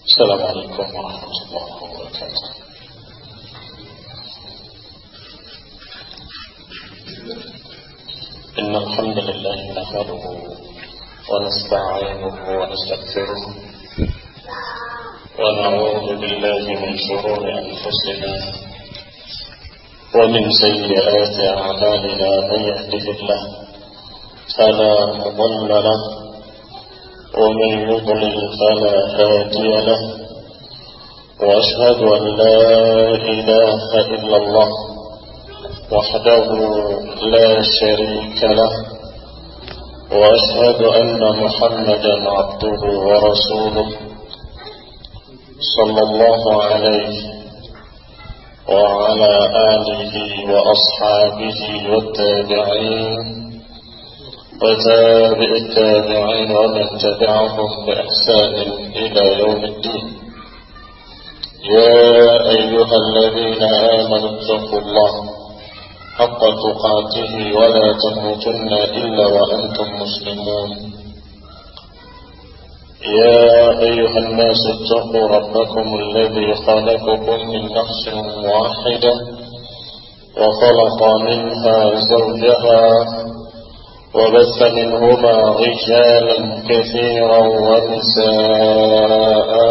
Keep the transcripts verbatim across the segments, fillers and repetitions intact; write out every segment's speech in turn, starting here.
السلام عليكم ورحمة الله وبركاته. إن الحمد لله نحمده ونستعينه ونستغفره ونعوذ بالله من شرور أنفسنا ومن سيئات أعمالنا. من يهده الله فلا مضل له ومن يضلل فلا هادي له، وأشهد أن لا إله إلا الله وحده لا شريك له، وأشهد أن محمدا عبده ورسوله صلى الله عليه وعلى آله وأصحابه والتابعين وتابع التابعين ومن تبعهم بإحسان إلى يوم الدين. يا أيها الذين آمنوا اتقوا الله حق تقاته ولا تموتن إلا وأنتم مسلمون. يا أيها الناس اتقوا ربكم الذي خلقكم من نفس واحدة وخلق منها زوجها وبث منهما رجالا كثيرا ونساء،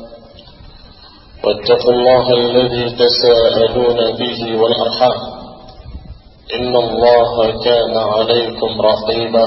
واتقوا الله الذي تساءلون به والأرحام إن الله كان عليكم رقيبا.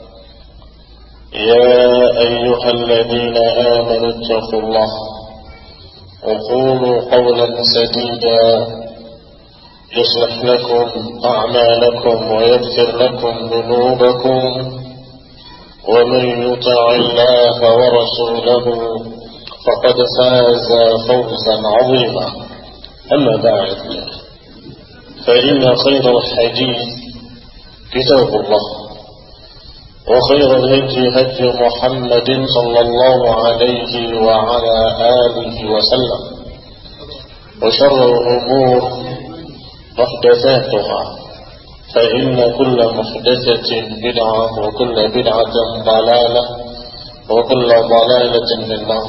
يا أيها الذين آمنوا اتقوا الله وقولوا قولا سديدا يصلح لكم أعمالكم ويغفر لكم ذنوبكم، ومن يطع الله ورسوله فقد فاز فوزا عظيما. أما بعد، فإن خير الحديث كتاب الله، وخير الهدي هدي محمد صلى الله عليه وعلى آله وسلم، وشر الأمور محدثاتها، فإن كل محدثة بدعة وكل بدعة ضلالة وكل ضلالة في النار.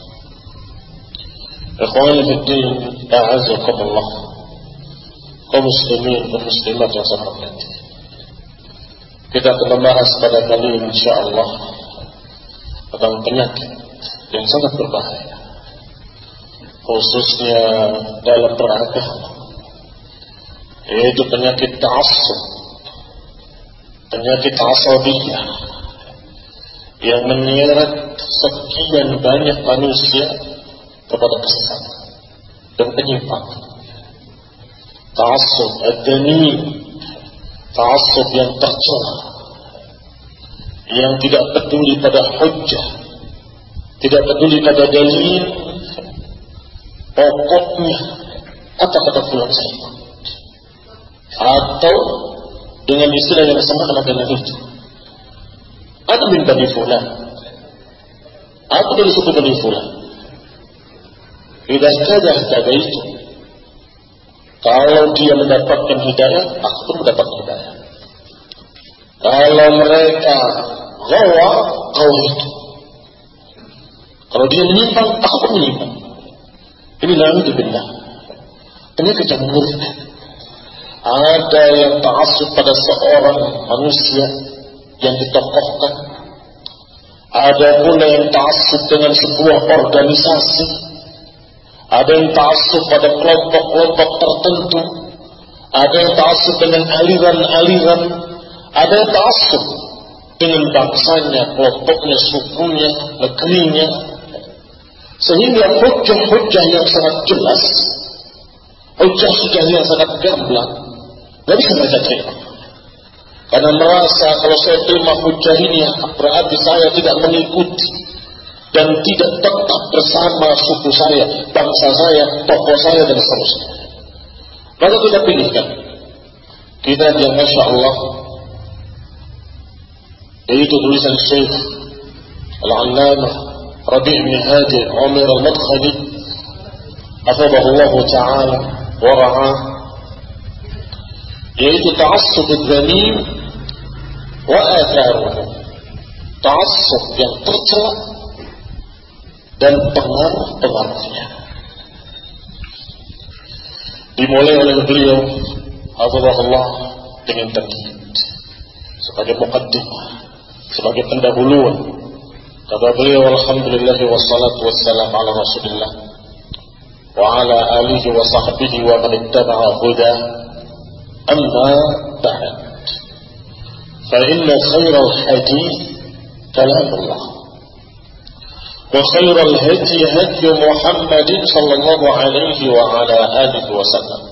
إخواني في الدين، أعزكم الله. kaum muslimin dan muslimat yang saya hormati, kita akan membahas pada kali ini insyaallah tentang penyakit yang sangat berbahaya, khususnya dalam beragama, yaitu penyakit ta'assub, penyakit asabiyah yang menyeret sekian banyak manusia kepada kesesatan dan penyimpangan. Ta'assub ad-dani, ta'assub yang tercela, yang tidak peduli pada hujjah, tidak peduli pada dalil, pokoknya kata-kata fulan saya ikut, atau dengan istilah yang sama dengan itu, atau min bani fulan, atau dari suku bani fulan. Idza kadah tabaitu, kalau dia mendapatkan hidayah, aku pun mendapat hidayah. Kalau mereka gawa, kau itu. Kalau dia menyimpang, aku pun menyimpang. Ini na'udzubillah, penyakit yang murtad. Ada yang ta'assub pada seorang manusia yang ditokohkan. Ada pula yang ta'assub dengan sebuah organisasi. Ada yang ta'assub pada kelompok-kelompok tertentu. Ada yang ta'assub dengan aliran-aliran. Ada yang ta'assub dengan bangsanya, kelompoknya, sukunya, negerinya. Sehingga hujjah-hujjah yang sangat jelas, hujjah-hujjah yang sangat gamblang, tidak bisa mereka terima. Karena merasa kalau saya terima hujjah ini, berarti saya tidak mengikuti dan tidak tetap bersama suku saya, bangsa saya, tokoh saya, dan seterusnya. Maka kita pilihkan kitab yang Masya Allah, yaitu tulisan Syekh Al-Allamah Rabi' bin Hadi Umar Al-Madkhali hafidhahullah ta'ala wa ra'ah, yaitu Ta'assub ad-Dhanim wa atharuhu, ta'assub yang tercela dan pengaruh-pengaruhnya. Dimulai oleh beliau hafizahullah dengan tamhid sebagai muqaddimah, sebagai pendahuluan. Kata beliau, alhamdulillah wassalatu wassalam ala rasulillah wa ala alihi wa sahbihi wa man ittaba'a huda, amma ba'd, fa inna khairal hadith kalamullah wa khairal hadi hadi Muhammadin sallallahu alaihi wa ala alihi wa sallam,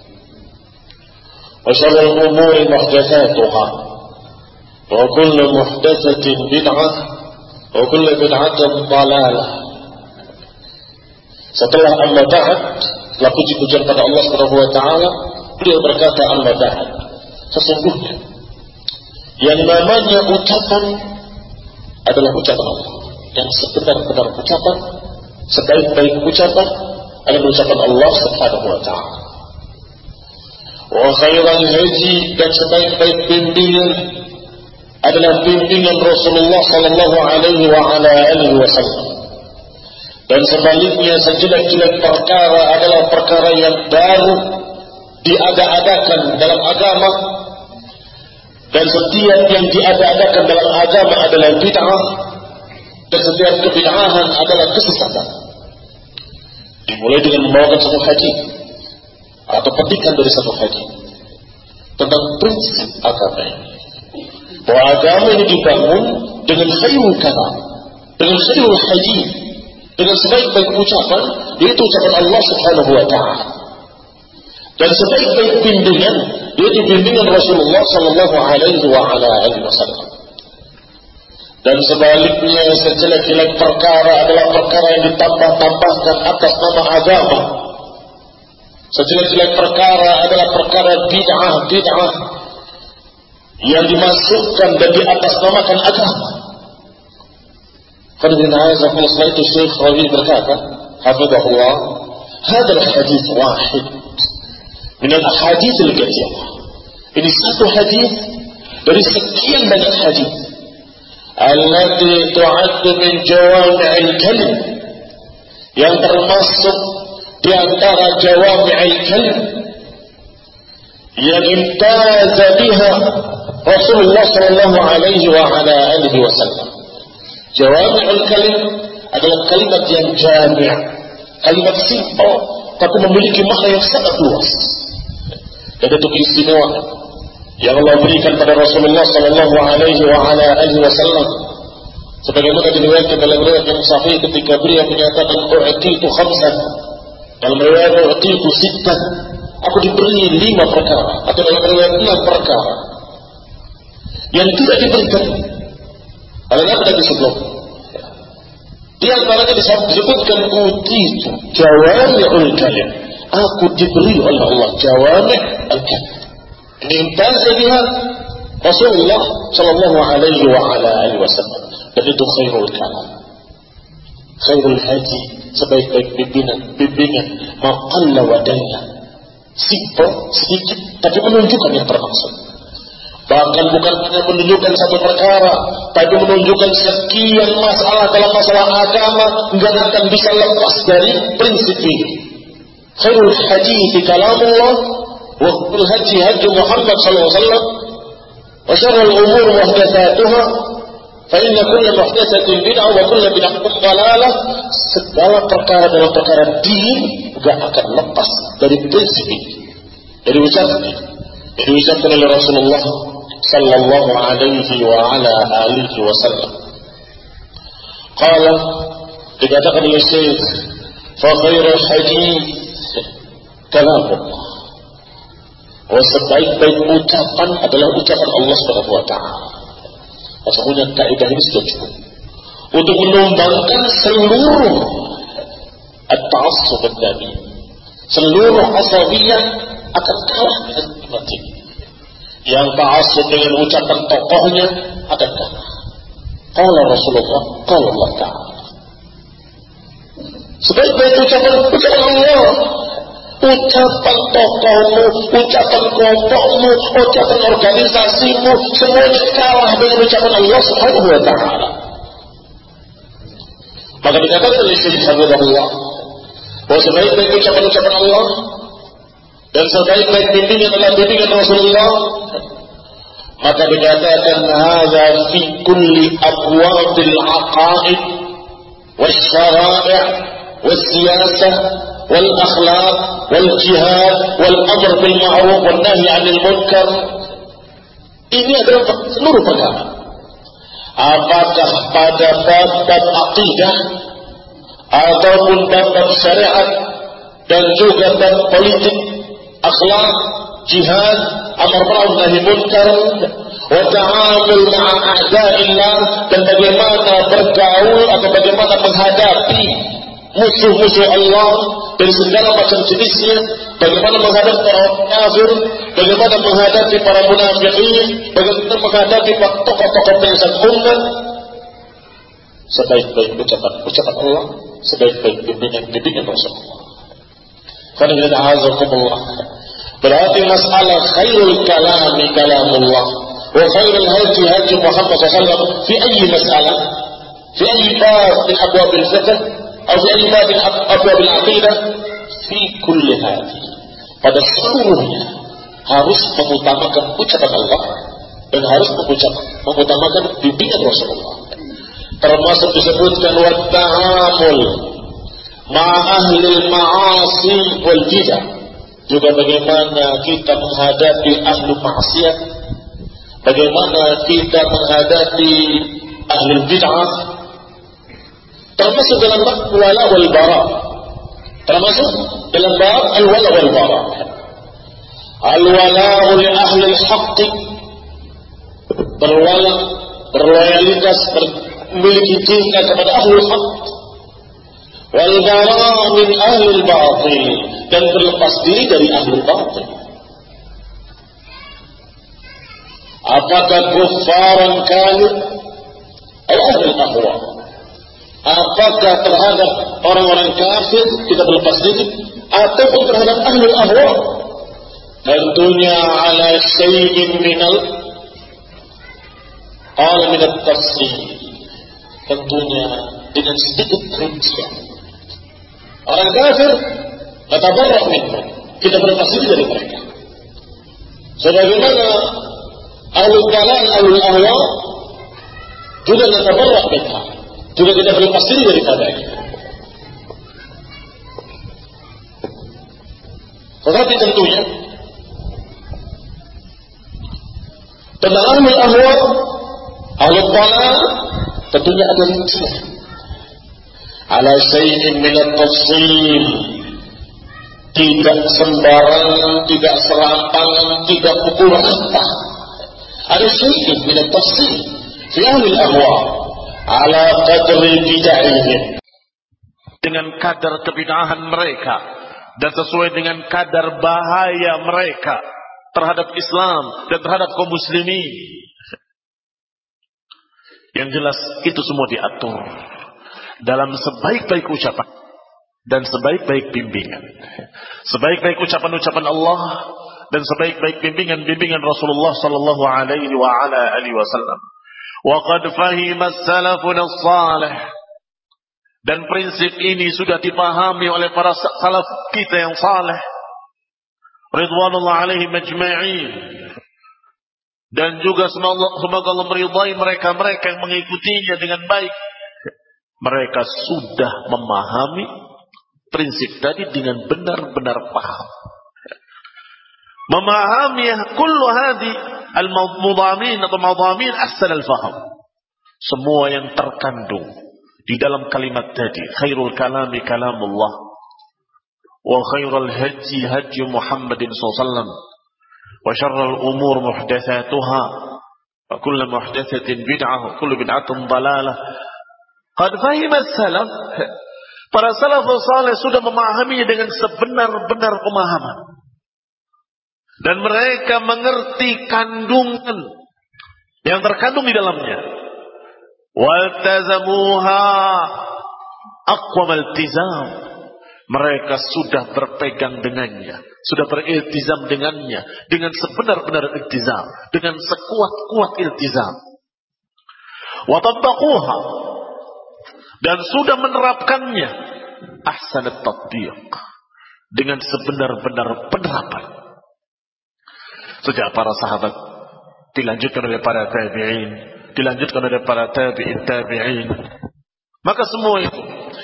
wa syarrul umuri muhdatsatuha wa kullu muhdatsatin bid'ah wa kullu bid'atin dhalalah. Setelah amma ba'd, setelah puji-pujian pada Allah Subhanahu wa taala, beliau berkata, amma ba'd, sesungguhnya yang namanya ucapan adalah ucapan Allah. Yang sebenar-benar ucapan, sebaik-baik ucapan adalah ucapan Allah Subhanahu wa taala. Wa khairal hadi, dan sebaik-baik bimbingan adalah bimbingan Rasulullah sallallahu alaihi wa ala alihi wasallam. Dan sebaliknya, sejelek-jelek perkara adalah perkara yang baru diada-adakan dalam agama, dan setiap yang diada-adakan dalam agama adalah bid'ah, dan setiap kebid'ahan adalah kesesatan. Dimulai dengan membawakan satu hadis atau petikan dari satu hadis tentang prinsip agama ini, bahwa agama ini dibangun dengan khairul kalam, dengan khairul hadis, dengan sebaik-baik ucapan, yaitu ucapan Allah Subhanahu wa taala, dan sebaik-baik bimbingan yaitu bimbingan Rasulullah sallallahu alaihi wa ala alihi wasallam. Dan sebaliknya, sejelek-jelek perkara adalah perkara yang ditambah-tambahkan atas nama agama. Sejelek-jelek perkara adalah perkara bid'ah, bid'ah yang dimasukkan dan di atas namakan agama. Setelah itu Syekh Rabi berkata, hafizahullah, hadal hadis wahid min al-ahadits al-katsirah. Ini satu hadis dari sekian banyak hadis allati tu'addu min jawami'il kalim, yang termasuk di antara jawami'il kalim yang imtaza biha Rasulullah sallallahu alaihi wa ala alihi wasallam. Jawami'ul kalim adalah kalimat yang jami', kalimat simpel tapi memiliki makna yang sangat luas. Dan itu keistimewaan yang Allah berikan pada Rasulullah sallallahu alaihi wa ala alihi wasallam, sebagaimana diriwayatkan dalam riwayat yang sahih ketika beliau menyatakan u'titu khamsan, dalam riwayat u'titu sittan, aku diberi lima perkara, atau dalam riwayat enam perkara yang tidak diberikan oleh Nabi sebelum. Di antaranya disebutkan utitu jawami'ul kalim, aku diberi oleh Allah jawami' al-kalim. Ini imtazah biha Rasulullah sallallahu alaihi wa ala alihi wasallam, dan itu khairul kalam, khairul hadi, sebaik-baik bimbingan, bimbingan maqalla wa dalla, simpel, sedikit tapi menunjukkan yang termaksud. Bahkan bukan hanya menunjukkan satu perkara, tapi menunjukkan sekian masalah dalam masalah agama, enggak akan bisa lepas dari prinsip ini. Khairul hadits kalamullah wa khairul hadi hadi Muhammad sallallahu alaihi wasallam, wa syarrul umur muhdatsatuha, fa inna kulla muhdatsatin bid'ah wa kulla bid'atin dhalalah. Segala perkara dalam perkara din enggak akan lepas dari prinsip ini, dari ucapan ini, dari ucapan oleh Rasulullah sallallahu alaihi wa ala alihi wasallam. Qala, dikatakan oleh Syekh, fa khairul hadits kalamullah, wa sebaik-baik ucapan adalah ucapan Allah Subhanahu wa taala. Maksudnya kaidah ini sudah cukup untuk menumbangkan seluruh at-ta'assub ad-dami, seluruh asabiyah akan kalah dengan kalimat ini. Yang ta'assub dengan ucapan tokohnya akan kalah. Qala Rasulullah, qala Allah Ta'ala. Sebaik-baik ucapan ucapan Allah, ucapan tokohmu, ucapan kelompokmu, ucapan organisasimu, semuanya kalah dengan ucapan Allah Subhanahu wa taala. Maka dikatakan oleh Syekh Hafizahullah bahwa sebaik-baik ucapan-ucapan Allah dan sebaik-baik bimbingan adalah bimbingan Rasulullah. Maka dikatakan hadza fi kulli abwabil aqaid wasyara'i' wassiyasah wal akhlaq wal jihad wal amr bil ma'ruf wan nahy 'anil munkar. Ini adalah seluruh perkara. Apakah pada bab-bab akidah ataupun bab-bab syariat dan juga bab politik, akhlak, jihad, amar ma'ruf nahi munkar, wa ta'amul ma'a a'da'illah, dan bagaimana bergaul atau bagaimana menghadapi musuh-musuh Allah dari segala macam jenisnya, bagaimana menghadapi para kafir, bagaimana menghadapi para munafikin, bagaimana menghadapi tokoh-tokoh penyesat umat. Sebaik-baik ucapan ucapan Allah, sebaik-baik bimbingan-bimbingan Rasulullah. Qaniyat azakumullah. Berarti masalah khairul kalami kalamullah wa khairul haji haji Muhammad sallallahu alaihi wasallam fi ayyi masalah, fi ayyi bab min abwabil fiqh atau fi ayyi bab min abwabil aqidah, fi kulli hadhi, pada seluruhnya harus mengutamakan ucapan Allah dan harus mengucapkan mengutamakan bimbingan Rasulullah. Termasuk disebutkan wa ta'amul ma'a ahlil ma'asi wal bidah, juga bagaimana kita menghadapi ahli maksiat, bagaimana kita menghadapi ahli bid'ah, termasuk dalam bab wala wal bara, termasuk dalam bab al wala wal bara. Al wala li ahli al haqq, berwala, berloyalitas, memiliki cinta kepada ahli al haqq, wal bara min ahli al batil, dan berlepas diri dari ahli batil. Apakah kufaran kafir atau ahli ahwa? Apakah terhadap orang-orang kafir kita berlepas diri ataupun terhadap ahli ahwa? Tentunya ala syai'in minal qala min at-tafsir, tentunya dengan sedikit rincian. Orang kafir natabarra minhum, kita berlepas diri dari mereka. Sebagaimana ahli dalal, ahli ahwa juga natabarra minhum, juga kita berlepas diri daripadanya. Tetapi tentunya tentang ahli ahwa, ahli dalal, tentunya ada rincian. Ala syai'in min at-tafsil, tidak sembarangan, tidak serampangan, tidak pukul rata. Ada syai'in min at-tafsil fi ahli al-ahwa ala qadri bid'ahihim, dengan kadar kebid'ahan mereka dan sesuai dengan kadar bahaya mereka terhadap Islam dan terhadap kaum muslimin. Yang jelas itu semua diatur dalam sebaik-baik ucapan dan sebaik-baik bimbingan. Sebaik-baik ucapan-ucapan Allah dan sebaik-baik bimbingan-bimbingan Rasulullah sallallahu alaihi wa ala alihi wasallam. Wa qad fahima as-salafun as-salih, dan prinsip ini sudah dipahami oleh para salaf kita yang saleh ridwanullah alaihim ajma'in, dan juga semoga Allah meridai mereka-mereka yang mengikutinya dengan baik. Mereka sudah memahami prinsip tadi dengan benar-benar paham. Memahami kullu hadi al-mudhamin atau mudhamin ahsan al-faham. Semua yang terkandung di dalam kalimat tadi, khairul kalami kalamullah wa khairul haji haji Muhammadin sallallahu alaihi wasallam wa syarrul umur muhdatsatuha wa kullu muhdatsatin bid'ah wa kullu bid'atin dhalalah. Qad fahima salaf, para salafus saleh sudah memahaminya dengan sebenar-benar pemahaman, dan mereka mengerti kandungan yang terkandung di dalamnya. Waltazamuha aqwam iltizam, mereka sudah berpegang dengannya, sudah beriltizam dengannya dengan sebenar-benar iltizam, dengan sekuat-kuat iltizam. Wa tabbaquha, dan sudah menerapkannya ahsanat tatbiq, dengan sebenar-benar penerapan. Sejak para sahabat, dilanjutkan oleh para tabi'in, dilanjutkan oleh para tabi'in tabi'in, maka semua itu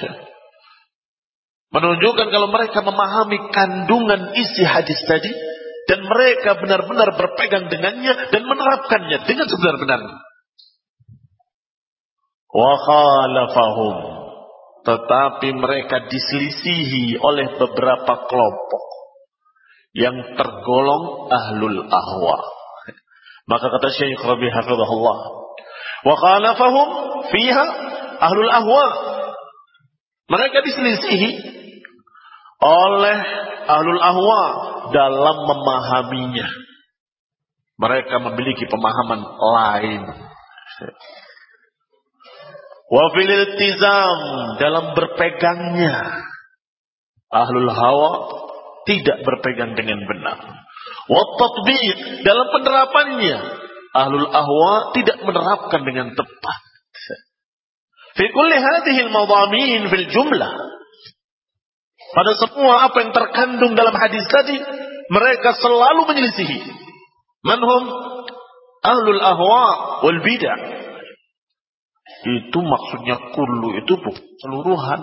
menunjukkan kalau mereka memahami kandungan isi hadis tadi, dan mereka benar-benar berpegang dengannya dan menerapkannya dengan sebenar-benarnya. Wa khalafahum, tetapi mereka diselisihi oleh beberapa kelompok yang tergolong ahlul ahwa. Maka kata Syekh Rabi hafizahullah, wa khalafahum fiha ahlul ahwa, mereka diselisihi oleh ahlul ahwa dalam memahaminya. Mereka memiliki pemahaman lain. Wa fil iltizam, dalam berpegangnya. Ahlul hawa tidak berpegang dengan benar. Wa tatbiq, dalam penerapannya. Ahlul ahwa tidak menerapkan dengan tepat. Fi kulli hadhihi al-madhamin fil jumlah, pada semua apa yang terkandung dalam hadis tadi, mereka selalu menyelisihi. Manhum ahlul ahwa wal bidah. Itu maksudnya kullu, itu bukan seluruhan.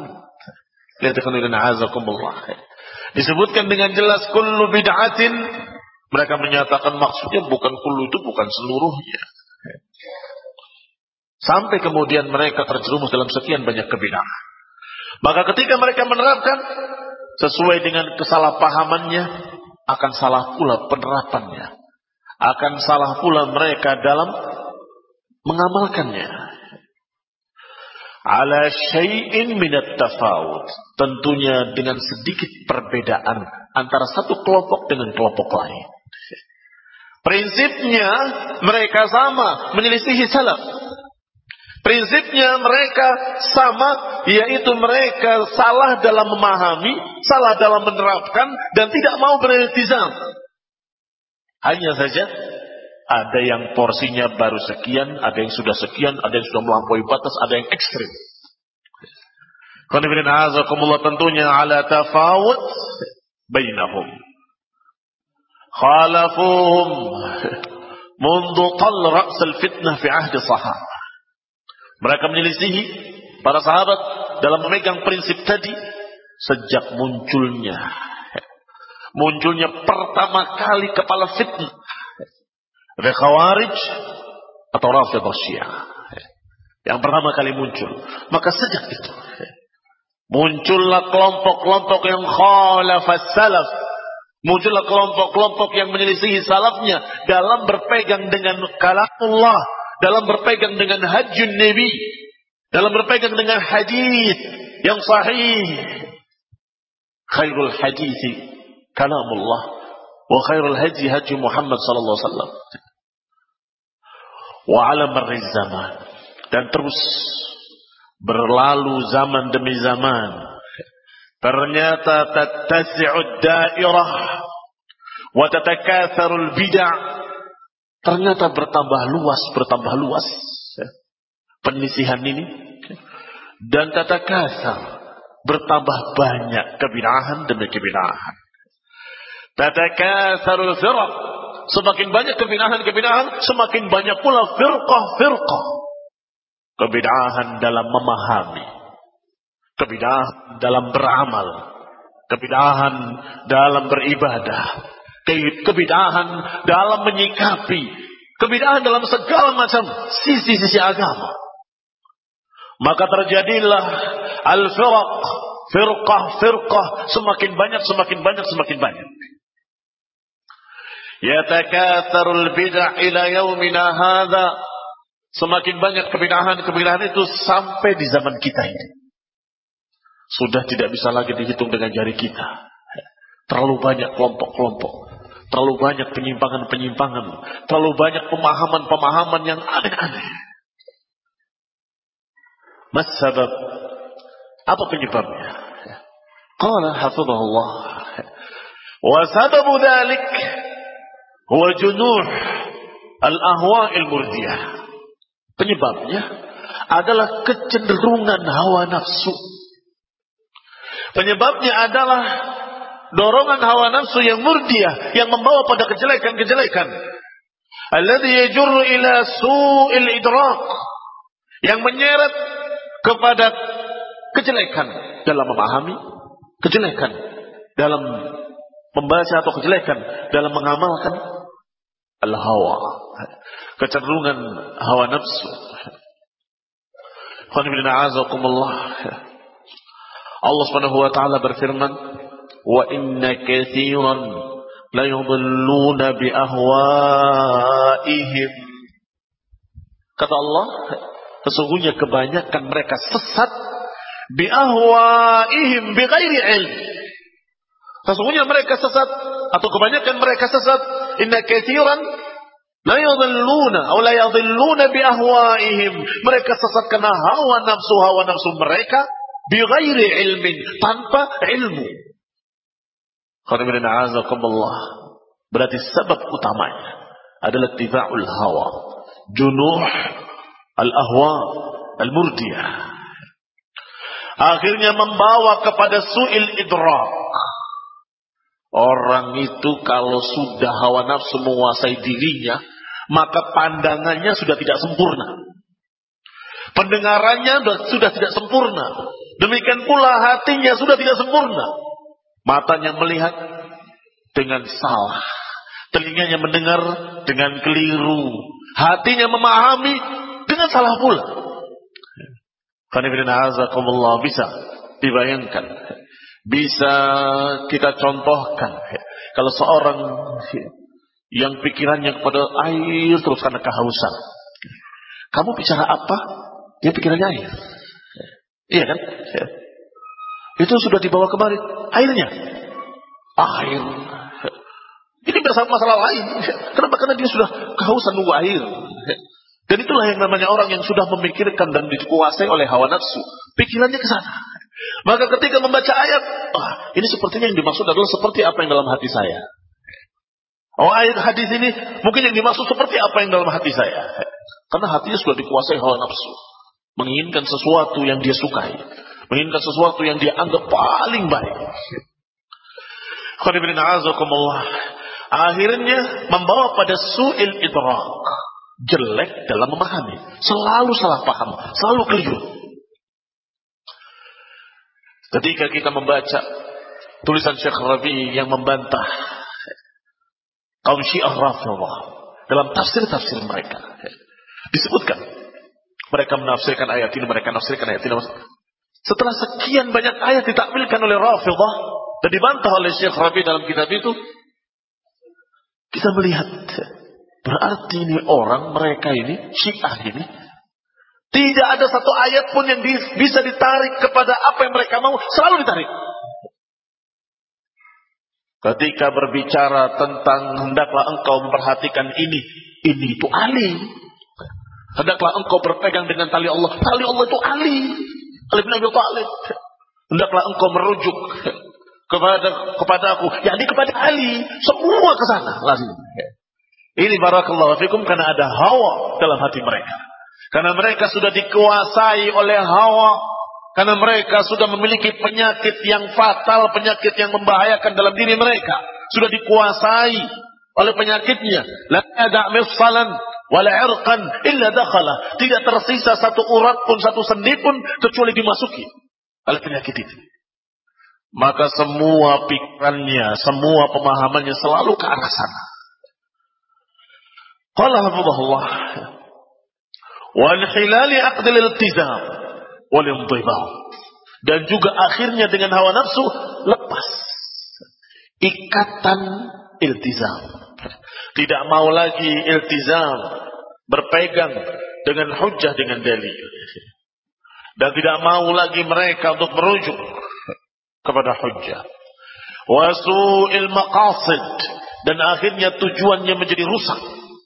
Disebutkan dengan jelas kullu bid'atin, mereka menyatakan maksudnya bukan kullu, itu bukan seluruhnya. Sampai kemudian mereka terjerumus dalam sekian banyak kebid'ahan. Maka ketika mereka menerapkan sesuai dengan kesalahpahamannya, akan salah pula penerapannya, akan salah pula mereka dalam mengamalkannya. Ala syai'in minat tafawud, tentunya dengan sedikit perbedaan antara satu kelompok dengan kelompok lain. Prinsipnya mereka sama, menyelisihi salaf. Prinsipnya mereka sama, yaitu mereka salah dalam memahami, salah dalam menerapkan, dan tidak mau beriltizam. Hanya saja ada yang porsinya baru sekian, ada yang sudah sekian, ada yang sudah melampaui batas, ada yang ekstrim. Tentunya ala tafawut bainahum. Khalafuhum mundu qal ra'sal fitnah fi ahdi sahabah. Mereka menyelisihi para sahabat dalam memegang prinsip tadi sejak munculnya munculnya pertama kali kepala fitnah, Khawarij atau Rafidhah Syiah, yang pertama kali muncul. Maka sejak itu muncullah kelompok-kelompok yang khalafas salaf, muncullah kelompok-kelompok yang menyelisihi salafnya dalam berpegang dengan kalamullah, dalam berpegang dengan hadjun Nabi, dalam berpegang dengan hadis yang sahih. Khairul hadithi kalamullah wa khairul hadi hadi Muhammad sallallahu alaihi wasallam. Wa ala marri zaman, dan terus berlalu zaman demi zaman, ternyata tattasi'ud dairah wa tatakatharul bid'ah, ternyata bertambah luas, bertambah luas penyisihan ini, dan tatakatsar, bertambah banyak kebid'ahan demi kebid'ahan. Tatakatsarul firaq, semakin banyak kebid'ahan-kebid'ahan, semakin banyak pula firqah-firqah. Kebid'ahan dalam memahami, kebid'ahan dalam beramal, kebid'ahan dalam beribadah, kebid'ahan dalam menyikapi, kebid'ahan dalam segala macam sisi-sisi agama. Maka terjadilah al-firaq, firqah-firqah, semakin banyak, semakin banyak, semakin banyak. Yatakatharul bid'ah ila yaumina hadha, semakin banyak kebid'ahan-kebid'ahan itu sampai di zaman kita ini. Sudah tidak bisa lagi dihitung dengan jari kita. Terlalu banyak kelompok-kelompok, terlalu banyak penyimpangan-penyimpangan, terlalu banyak pemahaman-pemahaman yang aneh-aneh. Mas sabab, apa penyebabnya? Qala hafizahullah, wa sababu dzalik huwa junuh al-ahwa' al-murdiyah. Penyebabnya adalah kecenderungan hawa nafsu. Penyebabnya adalah dorongan hawa nafsu yang murdiah, yang membawa pada kejelekan-kejelekan. Alladhi yajurru ila su'il idrak, yang menyeret kepada kejelekan dalam memahami, kejelekan dalam membaca, atau kejelekan dalam mengamalkan al-hawa, kecenderungan hawa nafsu. Allah Subhanahu wa taala berfirman, "Wa inna katsiran la yudhilluna bi ahwaihim." Kata Allah, sesungguhnya kebanyakan mereka sesat bi ahwaihim bi ghairi ilm. Sesungguhnya mereka sesat, atau kebanyakan mereka sesat, inna katsiran la yudhilluna aw la yudhilluna bi ahwaihim. Mereka sesat karena hawa nafsu hawa nafsu mereka bi ghairi ilmin, tanpa ilmu. Berarti sebab utamanya adalah tiba'ul hawa, junuh al-ahwa al-murdiyah. Akhirnya membawa kepada su'il idrak. Orang itu kalau sudah hawa nafsu menguasai dirinya, maka pandangannya sudah tidak sempurna, pendengarannya sudah tidak sempurna, demikian pula hatinya sudah tidak sempurna. Matanya melihat dengan salah, telinganya mendengar dengan keliru, hatinya memahami dengan salah pula. Bisa dibayangkan, bisa kita contohkan, kalau seorang yang pikirannya kepada air terus karena kehausan, kamu bicara apa, dia pikirannya air. Iya kan? Itu sudah dibawa kemari airnya, air. Ini bersama masalah lain. Kenapa? Karena dia sudah kehausan nunggu air. Dan itulah yang namanya orang yang sudah memikirkan dan dikuasai oleh hawa nafsu, pikirannya ke sana. Maka ketika membaca ayat, oh, ini sepertinya yang dimaksud adalah seperti apa yang dalam hati saya. Oh, ayat hadis ini mungkin yang dimaksud seperti apa yang dalam hati saya. Karena hatinya sudah dikuasai hawa nafsu, menginginkan sesuatu yang dia sukai, menginginkan sesuatu yang dia anggap paling baik. Akhirnya membawa pada su'il idrak, jelek dalam memahami, selalu salah paham, selalu keliru. Ketika kita membaca tulisan Syekh Rabi yang membantah kaum Syiah Rafidhah dalam tafsir-tafsir mereka, disebutkan mereka menafsirkan ayat ini, mereka menafsirkan ayat ini. Setelah sekian banyak ayat ditakwilkan oleh Rafidhah dan dibantah oleh Syekh Rabi dalam kitab itu, kita melihat berarti ini orang, mereka ini, Syiah ini, tidak ada satu ayat pun yang bisa ditarik kepada apa yang mereka mau, selalu ditarik. Ketika berbicara tentang hendaklah engkau memperhatikan ini, ini itu Ali. Hendaklah engkau berpegang dengan tali Allah, tali Allah itu Ali, Ali bin Abi Thalib. Hendaklah engkau merujuk kepada kepada aku, yakni kepada Ali. Semua ke sana lari. Ini barakallahu fikum karena ada hawa dalam hati mereka. Karena mereka sudah dikuasai oleh hawa. Karena mereka sudah memiliki penyakit yang fatal, penyakit yang membahayakan dalam diri mereka. Sudah dikuasai oleh penyakitnya. La ada' mifsalan wala 'irqan illa dakhala. Tidak tersisa satu urat pun, satu sendi pun kecuali dimasuki oleh penyakit itu. Maka semua pikirannya, semua pemahamannya selalu ke arah sana. Qala hafizahullah wal hilali aqdil iltizam wal intibam, dan juga akhirnya dengan hawa nafsu lepas ikatan iltizam, tidak mau lagi iltizam, berpegang dengan hujjah, dengan dalil, dan tidak mau lagi mereka untuk merujuk kepada hujjah. Wasu'il maqasid, dan akhirnya tujuannya menjadi rusak,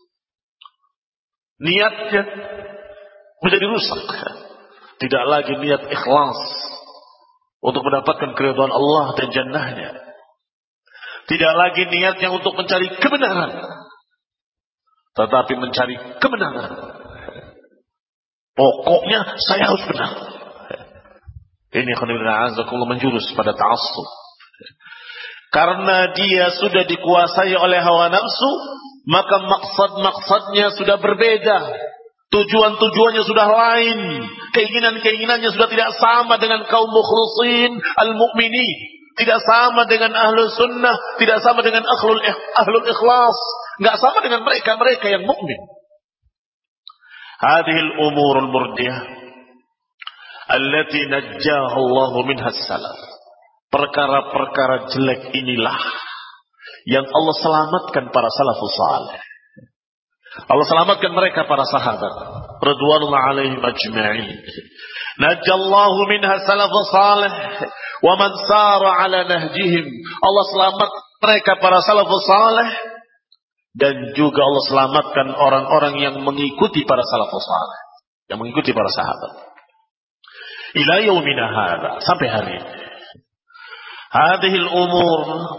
niatnya menjadi rusak. Tidak lagi niat ikhlas untuk mendapatkan keridhaan Allah dan jannahnya. Tidak lagi niatnya untuk mencari kebenaran, tetapi mencari kemenangan. Pokoknya saya harus benar. Ini khonibullah menjurus pada ta'assub. Karena dia sudah dikuasai oleh hawa nafsu, maka maksad-maksadnya sudah berbeda. Tujuan-tujuannya sudah lain. Keinginan-keinginannya sudah tidak sama dengan kaum mukhlisin al-mu'minin. Tidak sama dengan ahlul sunnah. Tidak sama dengan ahlul, ahlul ikhlas. Tidak sama dengan mereka-mereka yang mukmin. Hadihil umurul murdiyah allati najjaha Allah minha as-salaf. Perkara-perkara jelek inilah yang Allah selamatkan para salafus salih. Allah selamatkan mereka para sahabat radhiyallahu alaihim ajma'in. Najallahu minha salafus salih wa man sara ala nahjihim. Allah selamat mereka para salafus salih dan juga Allah selamatkan orang-orang yang mengikuti para salafus salih, yang mengikuti para sahabat. Ila yaumina hadza, sampai hari ini. هذه الأمور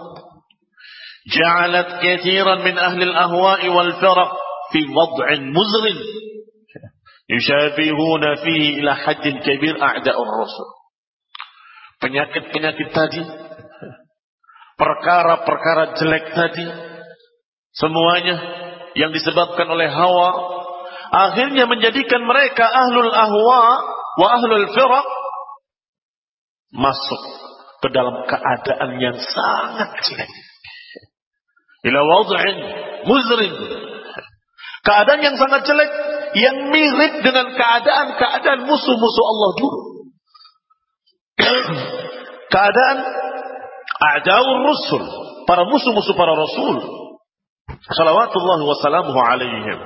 جعلت كثيرا من أهل الأهواء والفرق في وضع مزر يشابهون فيه إلى حد كبير أعداء الرسل. Penyakit-penyakit tadi, perkara-perkara jelek tadi, semuanya yang disebabkan oleh hawa, akhirnya menjadikan mereka ahlul ahwa wa ahlul firaq masuk ke dalam keadaan yang sangat jelek. Ila wad'in muzrin. Keadaan yang sangat jelek yang mirip dengan keadaan-keadaan musuh-musuh Allah dulu. Keadaan a'daur rusul, para musuh-musuh para rasul. Shalawatullah wa salamuhu alaihim.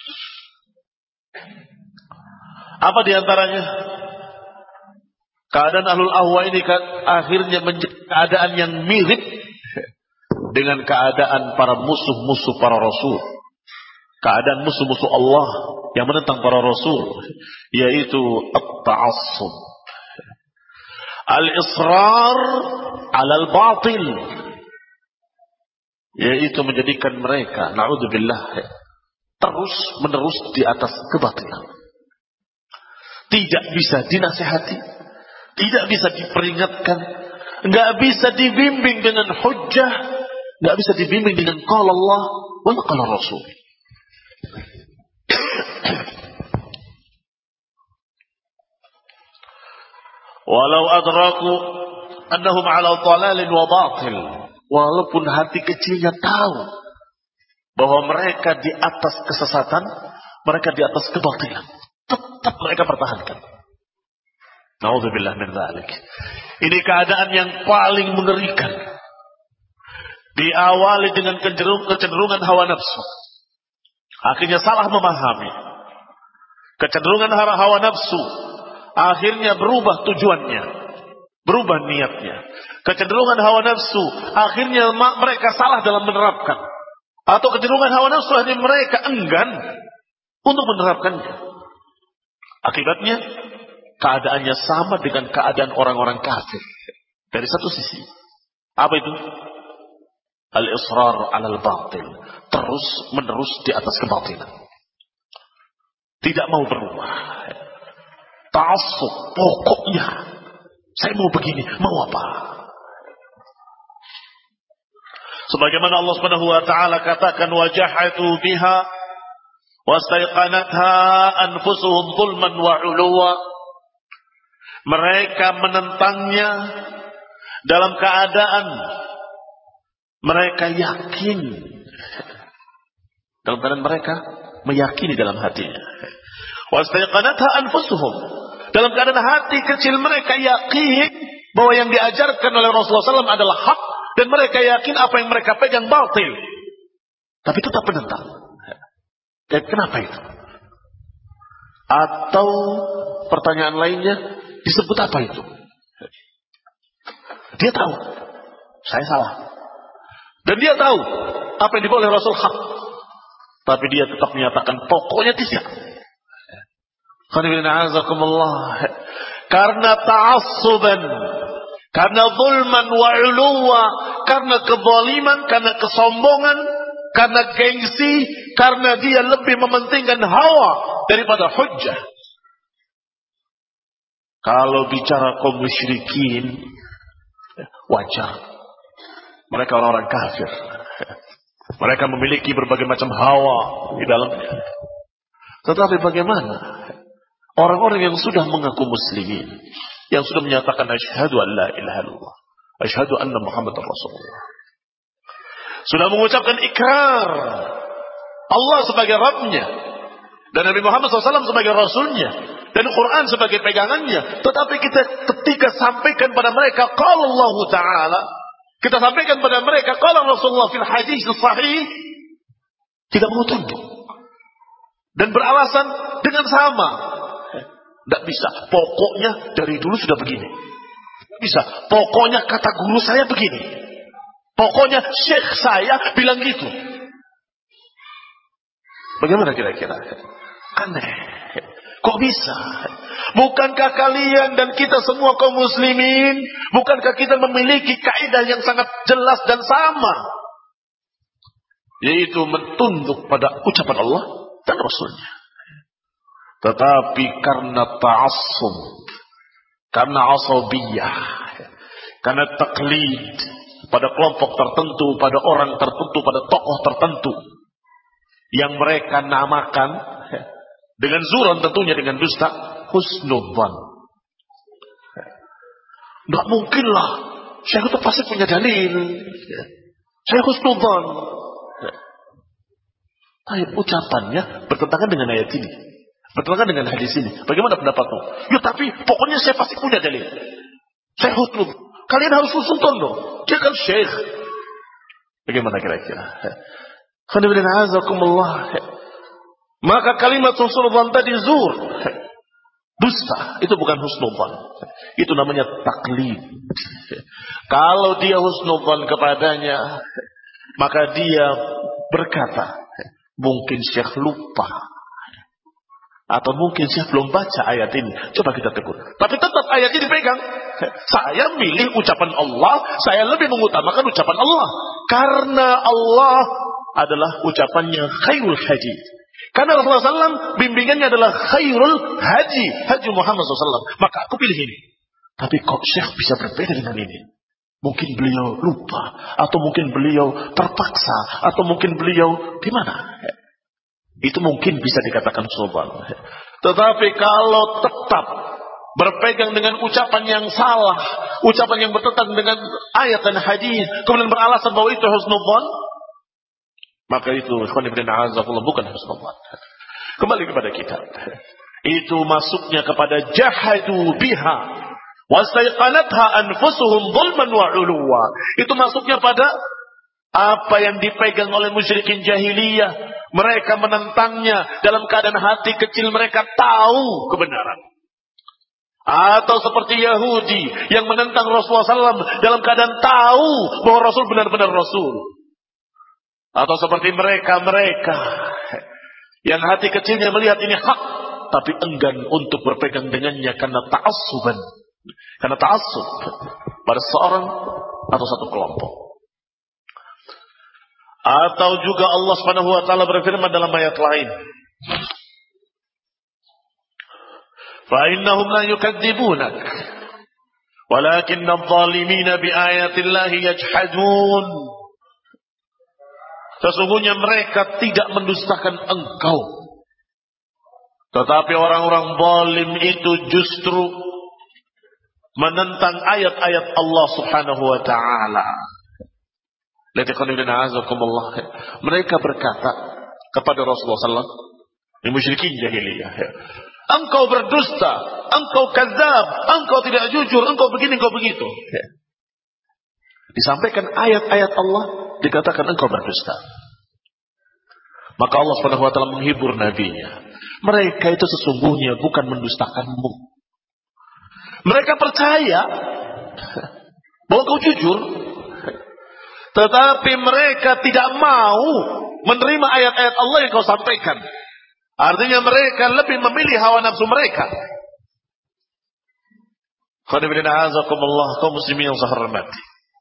Apa di antaranya? Keadaan ahlul ahwa ini kan akhirnya menjadi keadaan yang mirip dengan keadaan para musuh-musuh para rasul. Keadaan musuh-musuh Allah yang menentang para rasul, yaitu at-ta'assub. Al-israr 'ala al-batil. Yaitu menjadikan mereka, na'udzubillah, terus menerus di atas kebatilan. Tidak bisa dinasihati, tidak bisa diperingatkan, nggak bisa dibimbing dengan hujjah, nggak bisa dibimbing dengan qala Allah wa qala Rasul. Walau adraku annahum ala dhalalin wa batil, walaupun hati kecilnya tahu bahwa mereka di atas kesesatan, mereka di atas kebatilan, tetap mereka pertahankan. Na'udzubillah min dzalik. Ini keadaan yang paling mengerikan. Diawali dengan kecenderungan hawa nafsu. Akhirnya salah memahami. Kecenderungan hawa nafsu akhirnya berubah tujuannya, berubah niatnya. Kecenderungan hawa nafsu akhirnya mereka salah dalam menerapkan. Atau kecenderungan hawa nafsu akhirnya mereka enggan untuk menerapkannya. Akibatnya keadaannya sama dengan keadaan orang-orang kafir. Dari satu sisi, apa itu? Al-israr 'alal batil, terus menerus di atas kebatilan. Tidak mau berubah. Ta'assub, pokoknya saya mau begini, mau apa? Sebagaimana Allah Subhanahu wa taala katakan, wajahatu biha wastaiqanatha anfusuhum zulman wa 'uluwa. Mereka menentangnya dalam keadaan mereka yakin, dalam keadaan mereka meyakini dalam hatinya. Wastaiqanatha anfusuhum, dalam keadaan hati kecil mereka yakin bahwa yang diajarkan oleh Rasulullah shallallahu alaihi wasallam adalah hak, dan mereka yakin apa yang mereka pegang batil, tapi tetap menentang. Dan kenapa itu? Atau pertanyaan lainnya, disebut apa itu? Dia tahu saya salah, dan dia tahu apa yang dibawa oleh Rasul hak, tapi dia tetap menyatakan pokoknya tidak. Karena ta'assuban, karena zulman wa 'uluwa, karena kezaliman, karena kesombongan, karena gengsi, karena dia lebih mementingkan hawa daripada hujjah. Kalau bicara kaum musyrikin, wajar. Mereka orang-orang kafir. Mereka memiliki berbagai macam hawa di dalamnya. Tetapi bagaimana orang-orang yang sudah mengaku muslimin, yang sudah menyatakan asyhadu an la ilaha illallah, asyhadu anna Muhammadar Rasulullah, sudah mengucapkan ikrar Allah sebagai Rabbnya dan Nabi Muhammad shallallahu alaihi wasallam sebagai Rasulnya dan Quran sebagai pegangannya, tetapi kita ketika sampaikan pada mereka qala Allah Ta'ala, kita sampaikan pada mereka qala Rasulullah fil hadis sahih, tidak mau tunduk dan beralasan dengan sama. Tidak bisa, pokoknya dari dulu sudah begini. Tidak bisa, pokoknya kata guru saya begini, pokoknya syekh saya bilang gitu. Bagaimana kira-kira? Aneh. Kok bisa? Bukankah kalian dan kita semua kaum muslimin, bukankah kita memiliki kaidah yang sangat jelas dan sama, yaitu mentunduk pada ucapan Allah dan Rasulnya? Tetapi karena ta'assub, karena asabiyah, karena taklid pada kelompok tertentu, pada orang tertentu, pada tokoh tertentu yang mereka namakan dengan zuran, tentunya dengan dusta, husnudzan. Tidak mungkinlah Syekh itu pasti punya dalil, saya husnudzan. Tapi ucapannya bertentangan dengan ayat ini, bertentangan dengan hadis ini. Bagaimana pendapatmu? Ya tapi pokoknya saya pasti punya dalil, saya husnudzan. Kalian harus husnudzan dong, dia kan syekh. Bagaimana kira-kira? Khairullahi azakumullah. Maka kalimat husnudzan tadi zur, dusta. Itu bukan husnudzan, itu namanya taklid. Kalau dia husnudzan kepadanya, maka dia berkata, mungkin Syekh lupa, atau mungkin Syekh belum baca ayat ini. Coba kita tegur. Tapi tetap ayat ini dipegang. Saya milih ucapan Allah, saya lebih mengutamakan ucapan Allah, karena Allah adalah ucapannya khairul hadi. Karena Rasulullah shallallahu alaihi wasallam bimbingannya adalah khairul haji, haji Muhammad shallallahu alaihi wasallam. Maka aku pilih ini. Tapi kok Syekh bisa berbeda dengan ini? Mungkin beliau lupa, atau mungkin beliau terpaksa, atau mungkin beliau di mana? Itu mungkin bisa dikatakan soban. Tetapi kalau tetap berpegang dengan ucapan yang salah, ucapan yang bertentangan dengan ayat dan hadis, kemudian beralasan bahwa itu husnudzan, maka itu ikhwan ibn a'azakullah bukan husnudzan. Kembali kepada kita, itu masuknya kepada jahadu biha wastaiqanatha anfusuhum zulman wa 'uluwa. Itu masuknya pada apa yang dipegang oleh musyrikin jahiliyah. Mereka menentangnya dalam keadaan hati kecil mereka tahu kebenaran. Atau seperti Yahudi yang menentang Rasulullah shallallahu alaihi wasallam dalam keadaan tahu bahwa Rasul benar-benar Rasul. Atau seperti mereka-mereka yang hati kecilnya melihat ini hak, tapi enggan untuk berpegang dengannya karena ta'assuban, karena ta'assub pada seorang atau satu kelompok. Atau juga Allah Subhanahu wa taala berfirman dalam ayat lain, fa innahum la yukadzibunak walakinna adh-dhalimina biayatillahi yajhadun. Sesungguhnya mereka tidak mendustakan engkau, tetapi orang-orang zalim itu justru menentang ayat-ayat Allah Subhanahu wa taala. Mereka berkata kepada Rasulullah shallallahu alaihi wasallam, yang musyrikin jahiliyah, engkau berdusta, engkau kadzab, engkau tidak jujur, engkau begini, engkau begitu. Disampaikan ayat-ayat Allah, dikatakan engkau berdusta. Maka Allah Subhanahu wa taala menghibur nabinya. Mereka itu sesungguhnya bukan mendustakanmu. Mereka percaya bahwa kau jujur, tetapi mereka tidak mau menerima ayat-ayat Allah yang kau sampaikan. Artinya mereka lebih memilih hawa nafsu mereka. Khairullahi azakumullah, kaum muslimin yang saya hormati.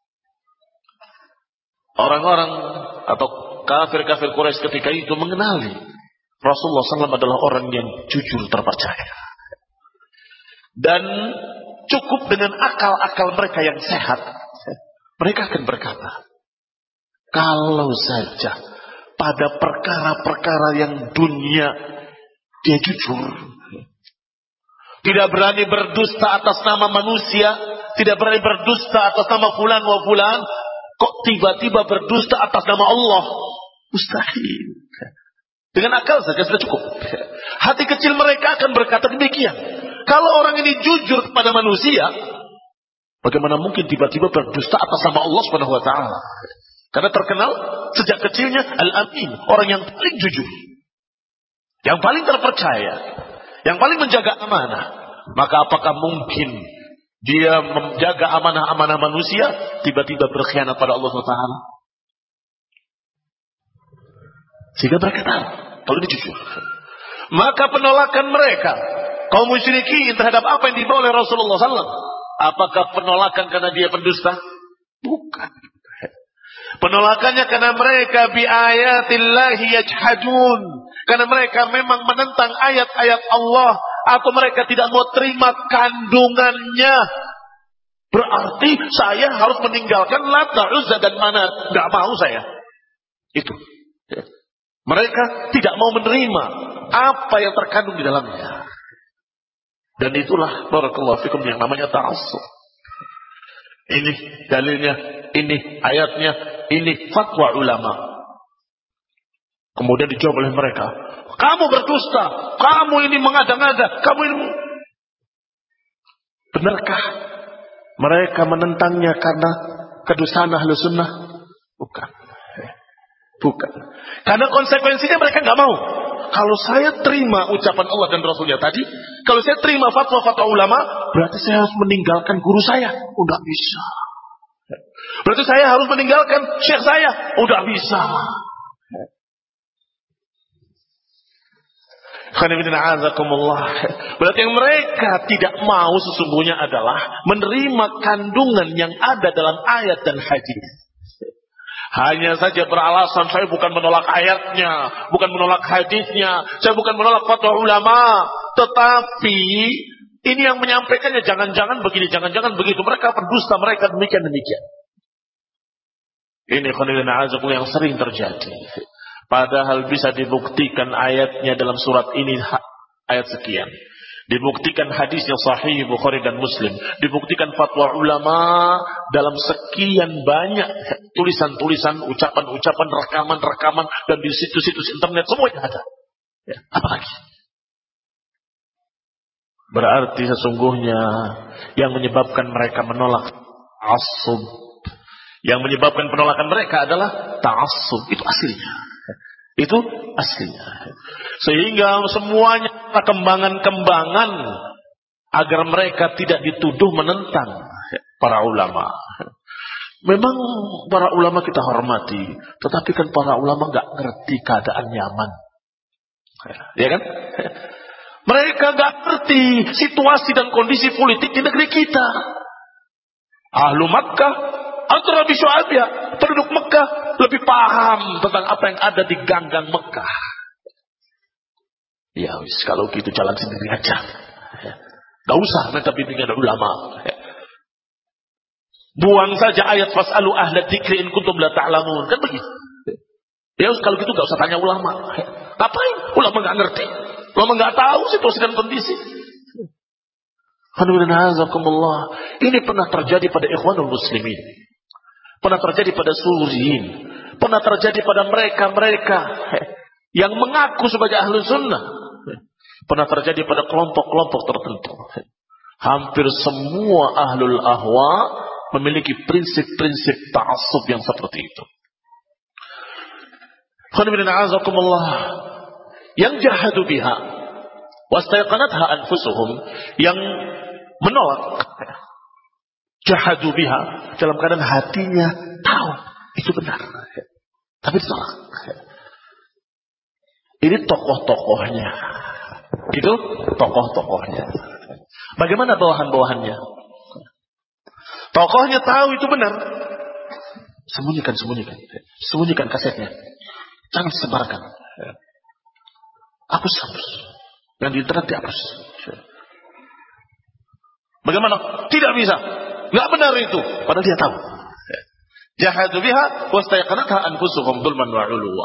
Orang-orang atau kafir-kafir Quraisy ketika itu mengenali Rasulullah shallallahu alaihi wasallam adalah orang yang jujur terpercaya. dan cukup dengan akal-akal mereka yang sehat, mereka akan berkata, kalau saja pada perkara-perkara yang dunia dia jujur, tidak berani berdusta atas nama manusia, tidak berani berdusta atas nama fulan wa fulan, kok tiba-tiba berdusta atas nama Allah? Mustahil. Dengan akal saja sudah cukup. Hati kecil mereka akan berkata demikian. Kalau orang ini jujur kepada manusia, bagaimana mungkin tiba-tiba berdusta atas nama Allah Subhanahu wa taala? Karena terkenal sejak kecilnya Al-Amin, orang yang paling jujur, yang paling terpercaya, yang paling menjaga amanah. Maka apakah mungkin dia menjaga amanah-amanah manusia tiba-tiba berkhianat pada Allah Subhanahu wa taala? Sehingga mereka tahu kalau ini jujur. Maka penolakan mereka kaum musyrikin terhadap apa yang dibawa oleh Rasulullah sallallahu alaihi wasallam, apakah penolakan karena dia pendusta? Bukan. Penolakannya karena mereka bi ayatillahi yajhadun, karena mereka memang menentang ayat-ayat Allah, atau mereka tidak mau terima kandungannya. Berarti saya harus meninggalkan Lat, Uzza dan Manat. Tidak mau saya. Itu. Mereka tidak mau menerima apa yang terkandung di dalamnya. Dan itulah barakallahu fikum yang namanya ta'assub. Ini dalilnya, ini ayatnya, ini fatwa ulama. Kemudian dijawab oleh mereka, kamu berdusta, kamu ini mengada-ngada, kamu ini. Benarkah mereka menentangnya karena kedustaan ahlu sunnah? Bukan. Bukan. Karena konsekuensinya mereka nggak mau. Kalau saya terima ucapan Allah dan Rasulnya tadi, kalau saya terima fatwa-fatwa ulama, berarti saya harus meninggalkan guru saya. Udah bisa. Berarti saya harus meninggalkan syekh saya. Udah bisa. Berarti yang mereka tidak mau sesungguhnya adalah menerima kandungan yang ada dalam ayat dan hadis. Hanya saja beralasan saya bukan menolak ayatnya, bukan menolak hadisnya, saya bukan menolak fatwa ulama, tetapi ini yang menyampaikannya jangan-jangan begini, jangan-jangan begitu. Mereka pendusta, mereka demikian demikian. Ini khonilina azabul yang sering terjadi. Padahal bisa dibuktikan ayatnya dalam surat ini ayat sekian. Dibuktikan hadis yang sahih Bukhari dan Muslim. Dibuktikan fatwa ulama dalam sekian banyak tulisan-tulisan, ucapan-ucapan, rekaman-rekaman, dan di situs-situs internet semuanya ada. Ya, apa lagi? Berarti sesungguhnya yang menyebabkan mereka menolak ta'assub, yang menyebabkan penolakan mereka adalah ta'assub. Itu aslinya. Itu aslinya. Sehingga semuanya kembangan-kembangan agar mereka tidak dituduh menentang para ulama. Memang para ulama kita hormati, tetapi kan para ulama nggak ngerti keadaan nyaman, ya kan? Mereka nggak ngerti situasi dan kondisi politik di negeri kita. Ahlu Makkah, antara Syu'abiyah, penduduk Mekah lebih paham tentang apa yang ada di ganggang Mekah. Ya wis, kalau gitu jalan sendiri aja. Gak usah minta bimbingan ulama. Buang saja ayat fas'alu ahla dzikri in kuntum la ta'lamun. Kan begitu. Ya kalau gitu gak usah tanya ulama. Ngapain? Ulama gak ngerti. Ulama gak tahu situasi dan kondisi. Ini pernah terjadi pada ikhwanul muslimin. Pernah terjadi pada suriyin. Pernah terjadi pada mereka-mereka yang mengaku sebagai ahlu sunnah. Pernah terjadi pada kelompok-kelompok tertentu. Hampir semua ahlul ahwa memiliki prinsip-prinsip ta'assub yang seperti itu. Yang jahadu biha wastayqanatha anfusuhum, yang menolak jahadu biha dalam keadaan hatinya tahu itu benar, tapi ditolak. Ini tokoh-tokohnya, itu tokoh-tokohnya. Bagaimana bawahan-bawahannya? Tokohnya tahu itu benar, sembunyikan, sembunyikan, sembunyikan kasetnya, jangan sebarkan. Hapus, hapus. Yang di internet dihapus. Bagaimana? Tidak bisa. Enggak benar itu. Padahal dia tahu. Jahadu biha wastayqanatha anfusuhum dzulman wa 'uluwa.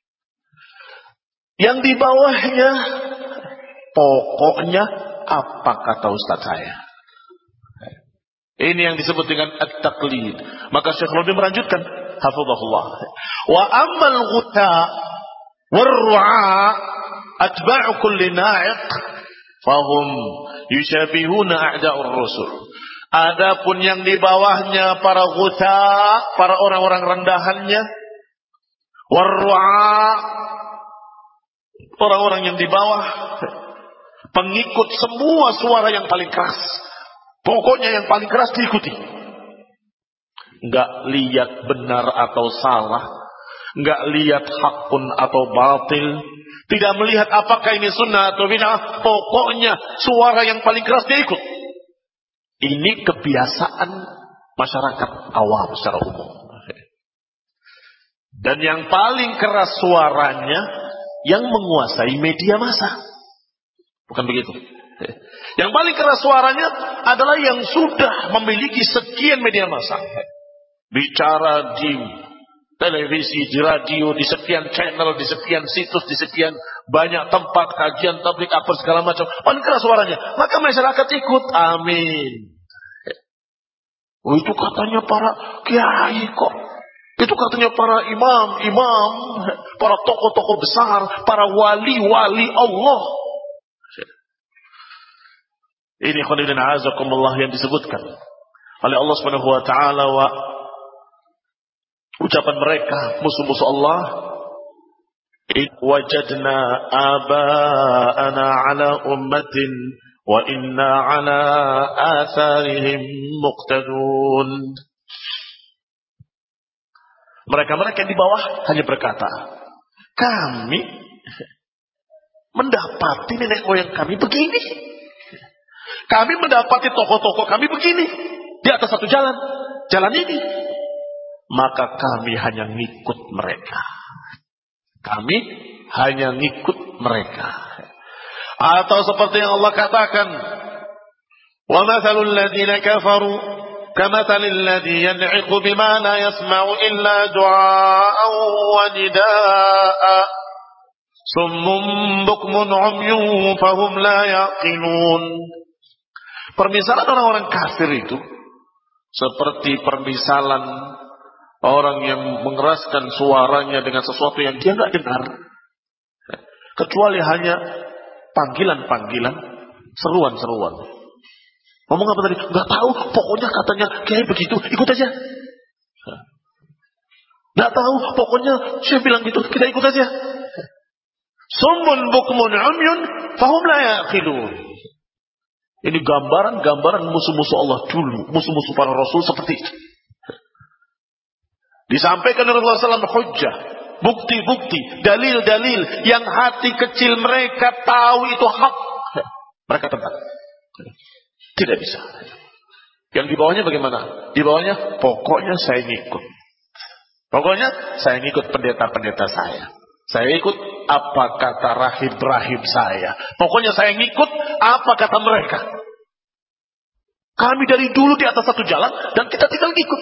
Yang di bawahnya pokoknya apa kata ustaz saya. Ini yang disebut dengan at-taqlid. Maka Syekh Rabi melanjutkan, hafizahullah. Wa ammal ghutha war-ru'a atba'u kulli na'iq fahum yushabihuna a'da'ur rusul. Adapun yang di bawahnya para ghutha, para orang-orang rendahannya, war-ru'a, orang-orang yang di bawah, pengikut semua suara yang paling keras. Pokoknya yang paling keras diikuti. Enggak lihat benar atau salah. Enggak lihat hak pun atau batil. Tidak melihat apakah ini sunnah atau bid'ah. Pokoknya suara yang paling keras diikut. Ini kebiasaan masyarakat awam secara umum. Dan yang paling keras suaranya yang menguasai media massa. Bukan begitu. Yang paling keras suaranya adalah yang sudah memiliki sekian media massa. Bicara di televisi, di radio, di sekian channel, di sekian situs, di sekian banyak tempat kajian, tablik, apa segala macam. Paling keras suaranya. Maka masyarakat ikut. Amin. Oh, itu katanya para kiai kok. Itu katanya para imam, imam, para tokoh-tokoh besar, para wali-wali Allah. Ini khonidin azakumullah yang disebutkan oleh Allah Subhanahu wa taala wa ucapan mereka musuh-musuh Allah, in wajadna aba'ana ala ummatin wa inna ala atharihim muqtadun. Mereka-mereka di bawah hanya berkata, kami mendapati nenek moyang kami begini. Kami mendapati tokoh-tokoh kami begini. Di atas satu jalan. Jalan ini. Maka kami hanya ngikut mereka. Kami hanya ngikut mereka. Atau seperti yang Allah katakan. Wa mathalul ladzina kafaru kamathalil ladzi yan'iqu bima la yasma'u illa du'a'an wa nidaa'a. Summun bukmun 'umyun fahum la yaqilun. Permisalan orang-orang kafir itu seperti permisalan orang yang mengeraskan suaranya dengan sesuatu yang dia nggak dengar, kecuali hanya panggilan-panggilan, seruan-seruan. Ngomong apa tadi? Nggak tahu. Pokoknya katanya kayak begitu, ikut aja. Nggak tahu. Pokoknya saya bilang gitu, kita ikut aja. Summun bukmun umyun fahum la yaqilun. Ini gambaran-gambaran musuh-musuh Allah dulu. Musuh-musuh para Rasul seperti itu. Disampaikan oleh Rasulullah shallallahu alaihi wasallam hujjah. Bukti-bukti. Dalil-dalil. Yang hati kecil mereka tahu itu hak. Mereka tentang. Tidak bisa. Yang di bawahnya bagaimana? Di bawahnya pokoknya saya ngikut. Pokoknya saya ngikut pendeta-pendeta saya. Saya ikut apa kata rahib-rahib saya. Pokoknya saya ngikut apa kata mereka. Kami dari dulu di atas satu jalan dan kita tinggal ngikut.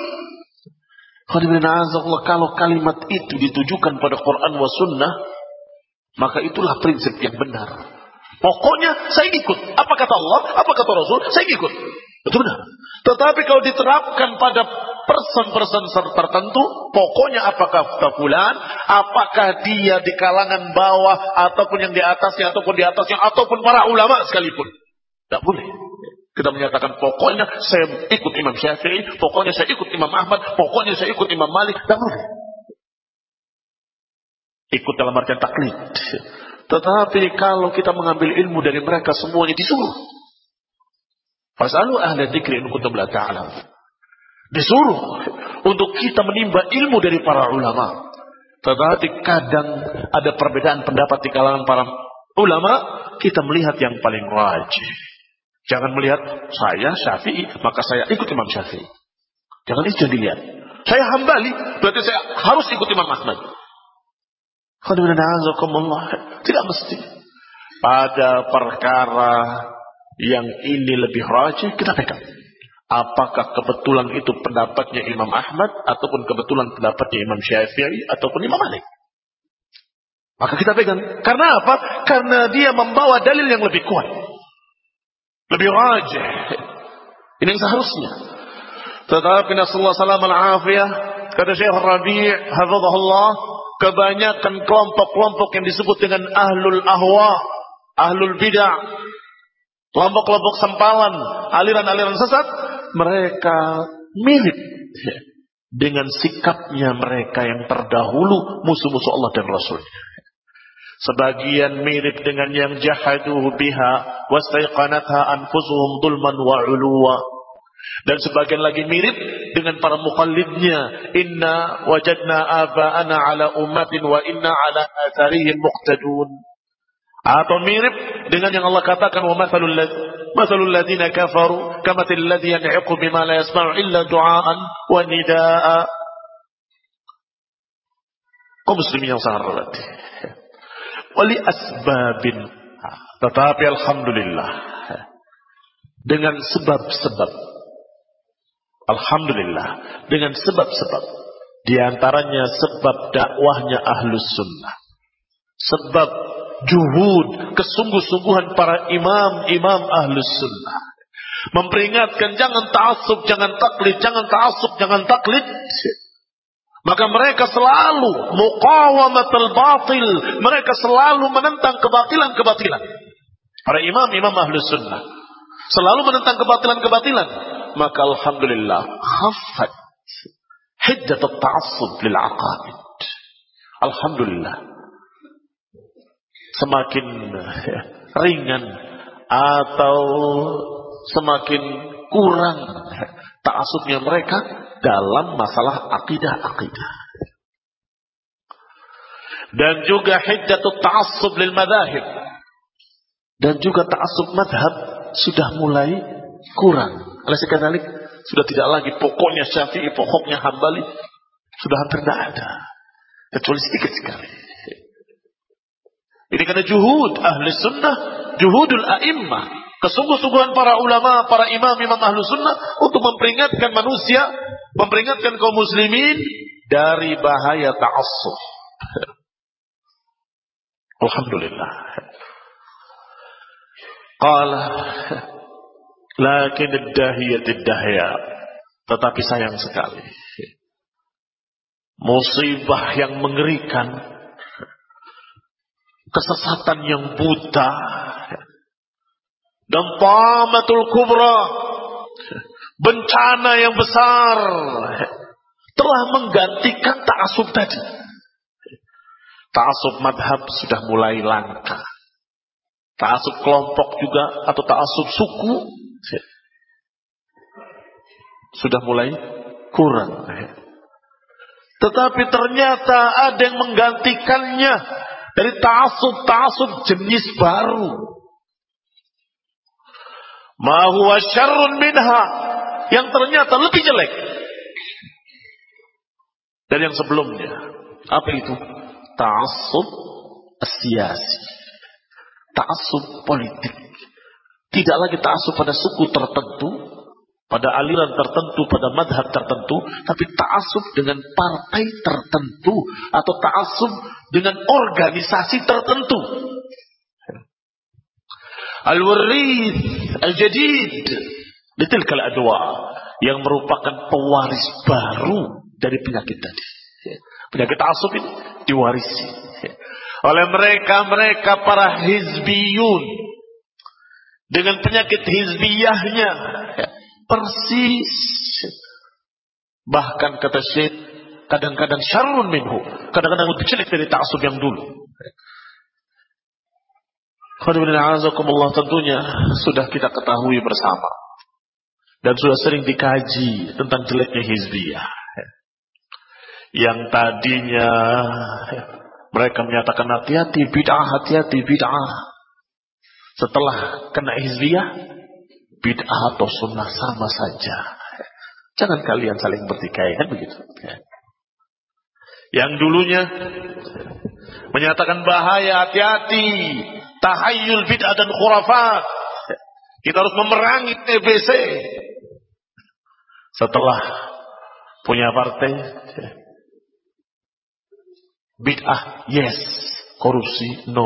Kalau kalimat itu ditujukan pada Quran wa sunnah, maka itulah prinsip yang benar. Pokoknya saya ikut. Apa kata Allah, apa kata Rasul, saya ikut. Itu benar. Tetapi kalau diterapkan pada person-person tertentu, pokoknya apakah fulan, apakah dia di kalangan bawah, ataupun yang di atasnya, ataupun di atasnya, ataupun para ulama sekalipun. Tidak boleh. Kita menyatakan pokoknya saya ikut Imam Syafi'i, pokoknya saya ikut Imam Ahmad, pokoknya saya ikut Imam Malik. Tidak boleh. Ikut dalam artian taklid. Tetapi kalau kita mengambil ilmu dari mereka semuanya disuruh. Fasalu ahla dzikri in kuntum la ta'lamun. Disuruh untuk kita menimba ilmu dari para ulama. Tetapi kadang ada perbedaan pendapat di kalangan para ulama, kita melihat yang paling rajih. Jangan melihat saya Syafi'i, maka saya ikut Imam Syafi'i. Jangan itu dilihat. Saya Hambali, berarti saya harus ikut Imam Ahmad. Tidak mesti. Pada perkara yang ini lebih rajih, kita pegang. Apakah kebetulan itu pendapatnya Imam Ahmad, ataupun kebetulan pendapatnya Imam Syafi'i, ataupun Imam Malik. Maka kita pegang. Karena apa? Karena dia membawa dalil yang lebih kuat. Lebih rajih. Ini yang seharusnya. Tetapi Nasallahu salam al-afiyah, kata Syekh Rabi' hafizahullah, kebanyakan kelompok-kelompok yang disebut dengan ahlul ahwa, ahlul bid'ah, kelompok-kelompok sempalan, aliran-aliran sesat, mereka mirip dengan sikapnya mereka yang terdahulu, musuh-musuh Allah dan Rasulnya. Sebagian mirip dengan yang jahaduhu biha wastaiqanatha anfusuhum dhulman wa 'uluwa. Dan sebagian lagi mirip dengan para muqallidnya, inna wajadna aba'ana ala ummatin wa inna ala atharihim muqtadun. Atau mirip dengan yang Allah katakan, wa mathalul mathalul ladzina kafaru kamathil ladzi yan'iqu bima la yasma'u illa du'aan wa nidaa'a. Kaum muslimin yang sangat hormati. Wali asbabin, tetapi alhamdulillah dengan sebab-sebab, alhamdulillah dengan sebab-sebab, diantaranya sebab dakwahnya ahlus sunnah, sebab juhud, kesungguh-sungguhan para imam-imam ahlus sunnah, memperingatkan jangan ta'assub, jangan taklid, jangan ta'assub, jangan taklid. Maka mereka selalu muqawamatul batil, mereka selalu menentang kebatilan-kebatilan. Para imam-imam ahlus sunnah selalu menentang kebatilan-kebatilan. Maka alhamdulillah khaffat hiddatut ta'assub lil aqaid. Alhamdulillah semakin ringan atau semakin kurang ta'assubnya mereka dalam masalah akidah-akidah. Dan juga hiddatut ta'assub lil madhahib. Dan juga ta'assub madhab sudah mulai kurang. Oleh sekali sudah tidak lagi pokoknya Syafi'i, pokoknya Hambali, sudah hampir tidak ada, kecuali sedikit sekali. Ini karena juhud ahli sunnah, juhudul a'immah, kesungguh-sungguhan para ulama, para imam-imam ahli sunnah untuk memperingatkan manusia, memperingatkan kaum muslimin dari bahaya ta'assub. Alhamdulillah. Qala lakin ad-dahiyat ad-dahya, tetapi sayang sekali musibah yang mengerikan, kesesatan yang buta, dan tamatul kubra, bencana yang besar telah menggantikan ta'assub tadi. Ta'assub madhab sudah mulai langka. Ta'assub kelompok juga atau ta'assub suku sudah mulai kurang. Tetapi ternyata ada yang menggantikannya dari ta'assub-ta'assub jenis baru. Ma huwa syarrun minha, yang ternyata lebih jelek dari yang sebelumnya. Apa itu? Ta'assub siyasi, ta'assub politik. Tidak lagi ta'assub pada suku tertentu, pada aliran tertentu, pada madhab tertentu, tapi ta'assub dengan partai tertentu atau ta'assub dengan organisasi tertentu. Al-warith al-jadid litilkal adwa, yang merupakan pewaris baru dari penyakit tadi. Penyakit ta'assub ini diwarisi oleh mereka-mereka para hizbiyun dengan penyakit hizbiyahnya persis. Bahkan kata Syekh, kadang-kadang syarrun minhu, kadang-kadang lebih jelek dari ta'assub yang dulu. Tentunya sudah kita ketahui bersama dan sudah sering dikaji tentang jeleknya hizbiyah. Yang tadinya mereka menyatakan hati-hati bid'ah, hati-hati bid'ah. Setelah kena hizbiyah, bid'ah atau sunnah sama saja. Jangan kalian saling bertikai, kan begitu. Yang dulunya menyatakan bahaya, hati-hati, tahayyul bid'ah dan khurafat. Kita harus memerangi T B C. Setelah punya partai, bid'ah yes, korupsi no.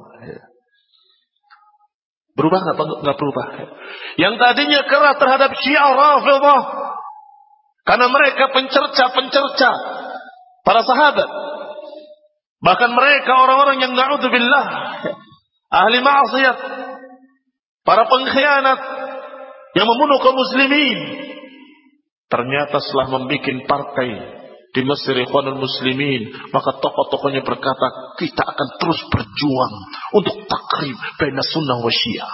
Berubah nggak? Nggak berubah. Yang tadinya keras terhadap Syiah Rafidhah, karena mereka pencerca-pencerca para sahabat. Bahkan mereka orang-orang yang na'udzubillah, ahli maksiat, para pengkhianat yang membunuh kaum muslimin. Ternyata setelah membuat partai di Mesir Ikhwanul Muslimin, maka tokoh-tokohnya berkata, kita akan terus berjuang untuk takrib baina sunnah wa syiah.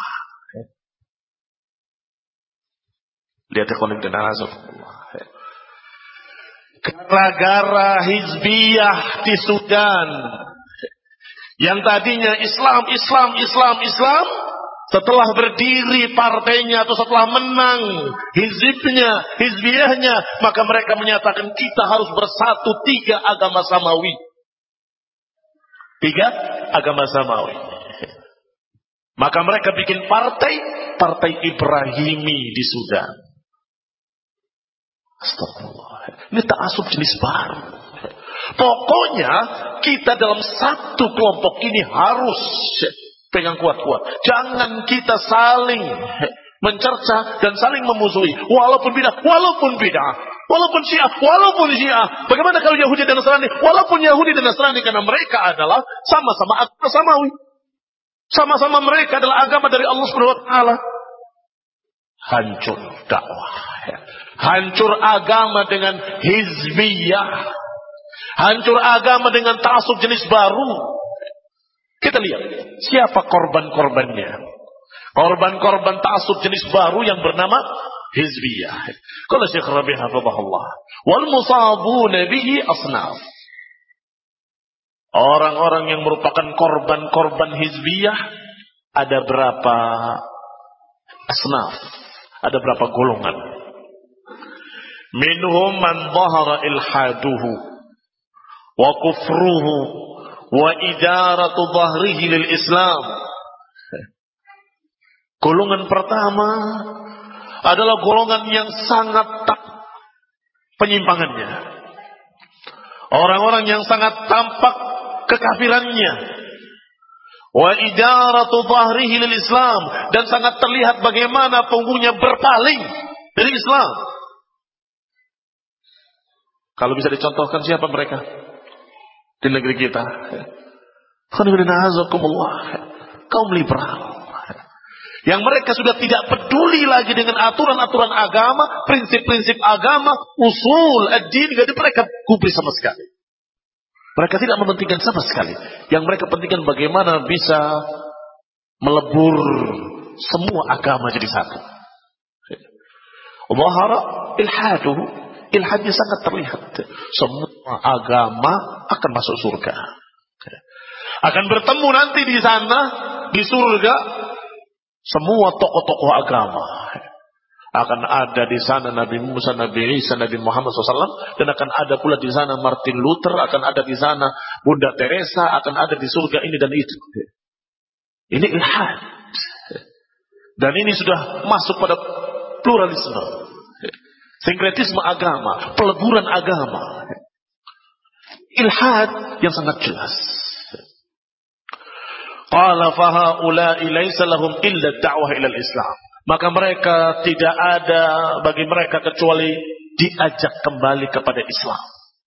Lihat ikhwan dan azafullah. Gara-gara hizbiyah di Sudan, yang tadinya Islam, Islam, Islam, Islam, setelah berdiri partainya atau setelah menang hizibnya, hizbiyahnya, maka mereka menyatakan kita harus bersatu tiga agama samawi. Tiga agama samawi. Maka mereka bikin partai, partai Ibrahimi di Sudan. Astagfirullah. Ini ta'assub jenis baru. Pokoknya kita dalam satu kelompok ini harus pegang kuat-kuat. Jangan kita saling mencerca dan saling memusuhi. Walaupun bidah, walaupun bidah. Walaupun syiah, walaupun syiah. Bagaimana kalau Yahudi dan Nasrani? Walaupun Yahudi dan Nasrani, karena mereka adalah sama-sama agama samawi. Sama-sama mereka adalah agama dari Allah Subhanahu wa taala. Hancur dakwah. Hancur agama dengan hizbiyah. Hancur agama dengan ta'assub jenis baru. Kita lihat siapa korban-korbannya. Korban-korban ta'assub jenis baru yang bernama hizbiyah. Qala Syekh Rabi' hafizahullah, wal musabuna bihi asnaf. Orang-orang yang merupakan korban-korban hizbiyah ada berapa asnaf? Ada berapa golongan? Minhum man dhahara ilhaduhu wa kufruhu wa idaratu dhahrihi lil Islam. Golongan pertama adalah golongan yang sangat tak penyimpangannya. Orang-orang yang sangat tampak kekafirannya. Wa idaratu dhahrihi lil Islam, dan sangat terlihat bagaimana punggungnya berpaling dari Islam. Kalau bisa dicontohkan siapa mereka di negeri kita? Kaum liberal, yang mereka sudah tidak peduli lagi dengan aturan-aturan agama, prinsip-prinsip agama, usul ad-din, jadi mereka gubris sama sekali. Mereka tidak mementingkan sama sekali. Yang mereka pentingkan bagaimana bisa melebur semua agama jadi satu. Dhahara ilhaduhu, ilhadnya sangat terlihat. Semua agama akan masuk surga. Akan bertemu nanti di sana, di surga, semua tokoh-tokoh agama. Akan ada di sana Nabi Musa, Nabi Isa, Nabi Muhammad shallallahu alaihi wasallam, dan akan ada pula di sana Martin Luther, akan ada di sana Bunda Teresa, akan ada di surga ini dan itu. Ini ilhad. Dan ini sudah masuk pada pluralisme, sinkretisme agama, peleburan agama. Ilhad yang sangat jelas. Qala fa haula'i laysa lahum illa ad-da'wah ila al-Islam. Maka mereka tidak ada bagi mereka kecuali diajak kembali kepada Islam.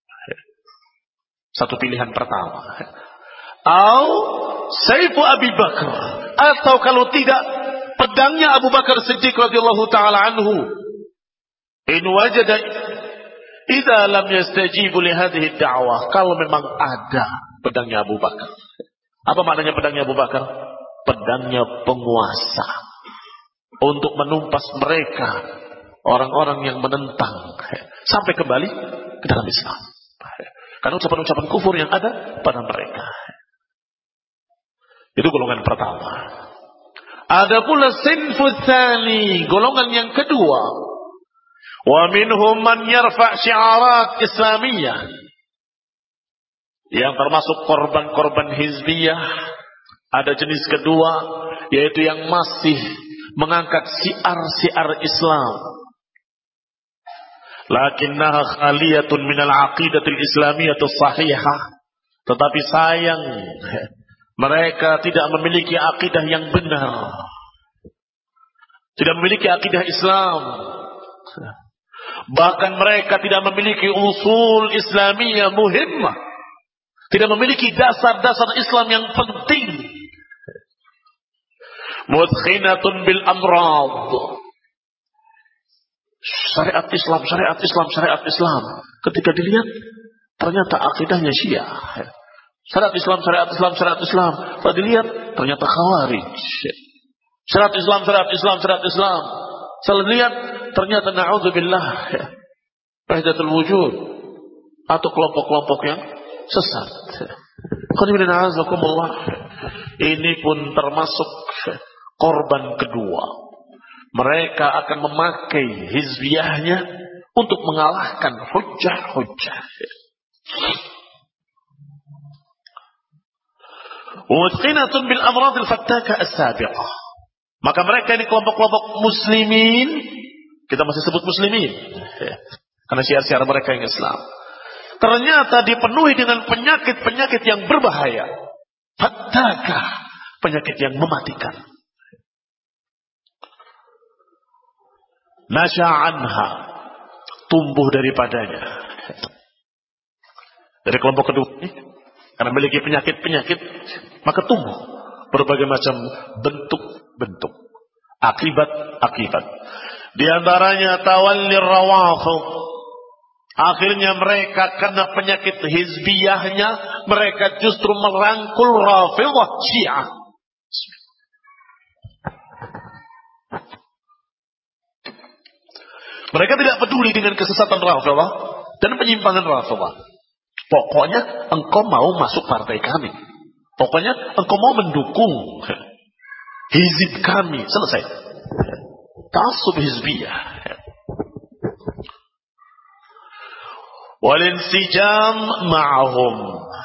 Satu pilihan pertama. Au Saifu Abi Bakar, atau kalau tidak pedangnya Abu Bakar Siddiq radhiyallahu taala anhu. In wajada idza lam yastajibu li hadhihi ad-da'wah, kalau memang ada pedangnya Abu Bakar. Apa maknanya pedangnya Abu Bakar? Pedangnya penguasa untuk menumpas mereka, orang-orang yang menentang, sampai kembali ke dalam Islam. Karena ucapan-ucapan kufur yang ada pada mereka. Itu golongan pertama. Ada pula sinful tsani, golongan yang kedua. Wa minhum man yarfa' syi'arat islamiyah, yang termasuk korban-korban hizbiyah. Ada jenis kedua, yaitu yang masih mengangkat siar-siar Islam. Lakinnaha khaliyatun minal aqidatil islamiyatus sahihah. Tetapi sayang, mereka tidak memiliki akidah yang benar. Tidak memiliki akidah Islam. Bahkan mereka tidak memiliki usul Islamiyah muhimmah. Tidak memiliki dasar-dasar Islam yang penting. Mudkhinatun bil amrad. Syariat Islam, syariat Islam, syariat Islam. Ketika dilihat, ternyata akidahnya Syiah. Syariat Islam, syariat Islam, syariat Islam. Setelah dilihat, ternyata Khawarij. Syariat Islam, syariat Islam, syariat Islam. Setelah dilihat, ternyata na'udzubillah, wahdatul wujud, atau kelompok-kelompok yang sesat. Ini pun termasuk korban kedua. Mereka akan memakai hizbiyahnya untuk mengalahkan hujjah-hujjah. Mutqinatun bil amradil fattaka as-sabiqah. Maka mereka ini kelompok-kelompok muslimin, kita masih sebut muslimin, karena syiar-syiar mereka yang Islam, ternyata dipenuhi dengan penyakit-penyakit yang berbahaya. Fattaka, penyakit yang mematikan. Nasya'anha, tumbuh daripadanya. Dari kelompok kedua ini, karena memiliki penyakit-penyakit, maka tumbuh berbagai macam bentuk-bentuk, akibat-akibat. Di antaranya tawallir rawafid. Akhirnya mereka kena penyakit hizbiyahnya, mereka justru merangkul Rafidhah Syiah. Mereka tidak peduli dengan kesesatan Rafidhah dan penyimpangan Rafidhah. Pokoknya engkau mau masuk partai kami. Pokoknya engkau mau mendukung hizib kami. Selesai. Ta'assub hizbiyah. Walinsijam ma'ahum.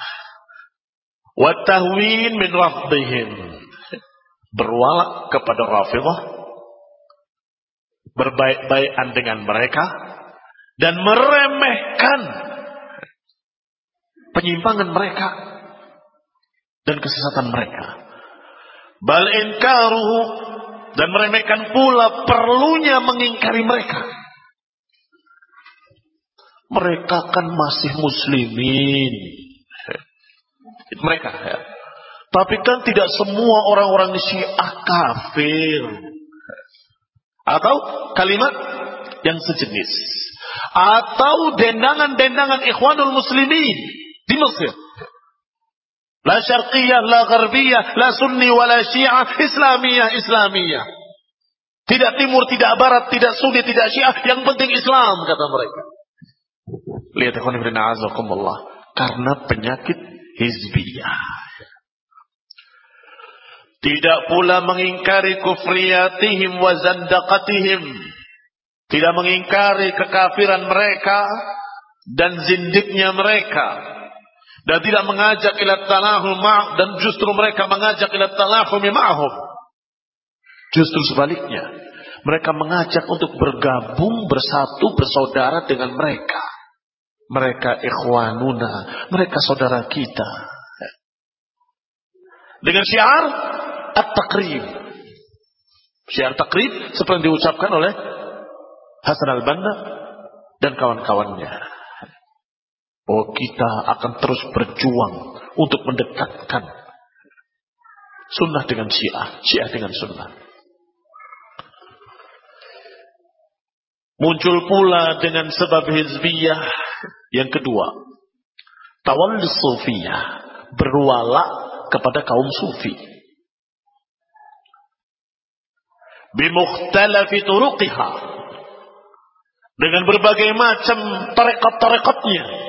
Wattahwin min rafdihim. Berwala kepada Rafidhah. Berbaik-baikan dengan mereka. Dan meremehkan penyimpangan mereka dan kesesatan mereka. Bal inkaruhu, dan meremehkan pula perlunya mengingkari mereka. Mereka kan masih muslimin. Mereka ya. Tapi kan tidak semua orang-orang Syiah kafir. Atau kalimat yang sejenis. Atau dendangan-dendangan Ikhwanul Muslimin di Mesir. La syarqiyah, la gharbiyah, la sunni, wa la syiah, islamiyah, islamiyah. Tidak timur, tidak barat, tidak sunni, tidak syiah. Yang penting Islam, kata mereka. Lihat ikhwan ibn a'azakumullah. Karena penyakit hizbiyah. Tidak pula mengingkari kufriyatihim wa zandaqatihim. Tidak mengingkari kekafiran mereka dan zindiknya mereka. Dan tidak mengajak ila talahum ma', dan justru mereka mengajak ila talahum ma'hum. Justru sebaliknya, mereka mengajak untuk bergabung, bersatu, bersaudara dengan mereka. Mereka ikhwanuna, mereka saudara kita. Dengan syiar at-taqrib. Syiar taqrib seperti yang diucapkan oleh Hasan al-Banna dan kawan-kawannya. Oh, kita akan terus berjuang untuk mendekatkan sunnah dengan syiah, syiah dengan sunnah. Muncul pula dengan sebab hizbiyah yang kedua, tawalli sufiyah, berwala kepada kaum sufi. Bimukhtalafi turuqiha, dengan berbagai macam tarekat-tarekatnya.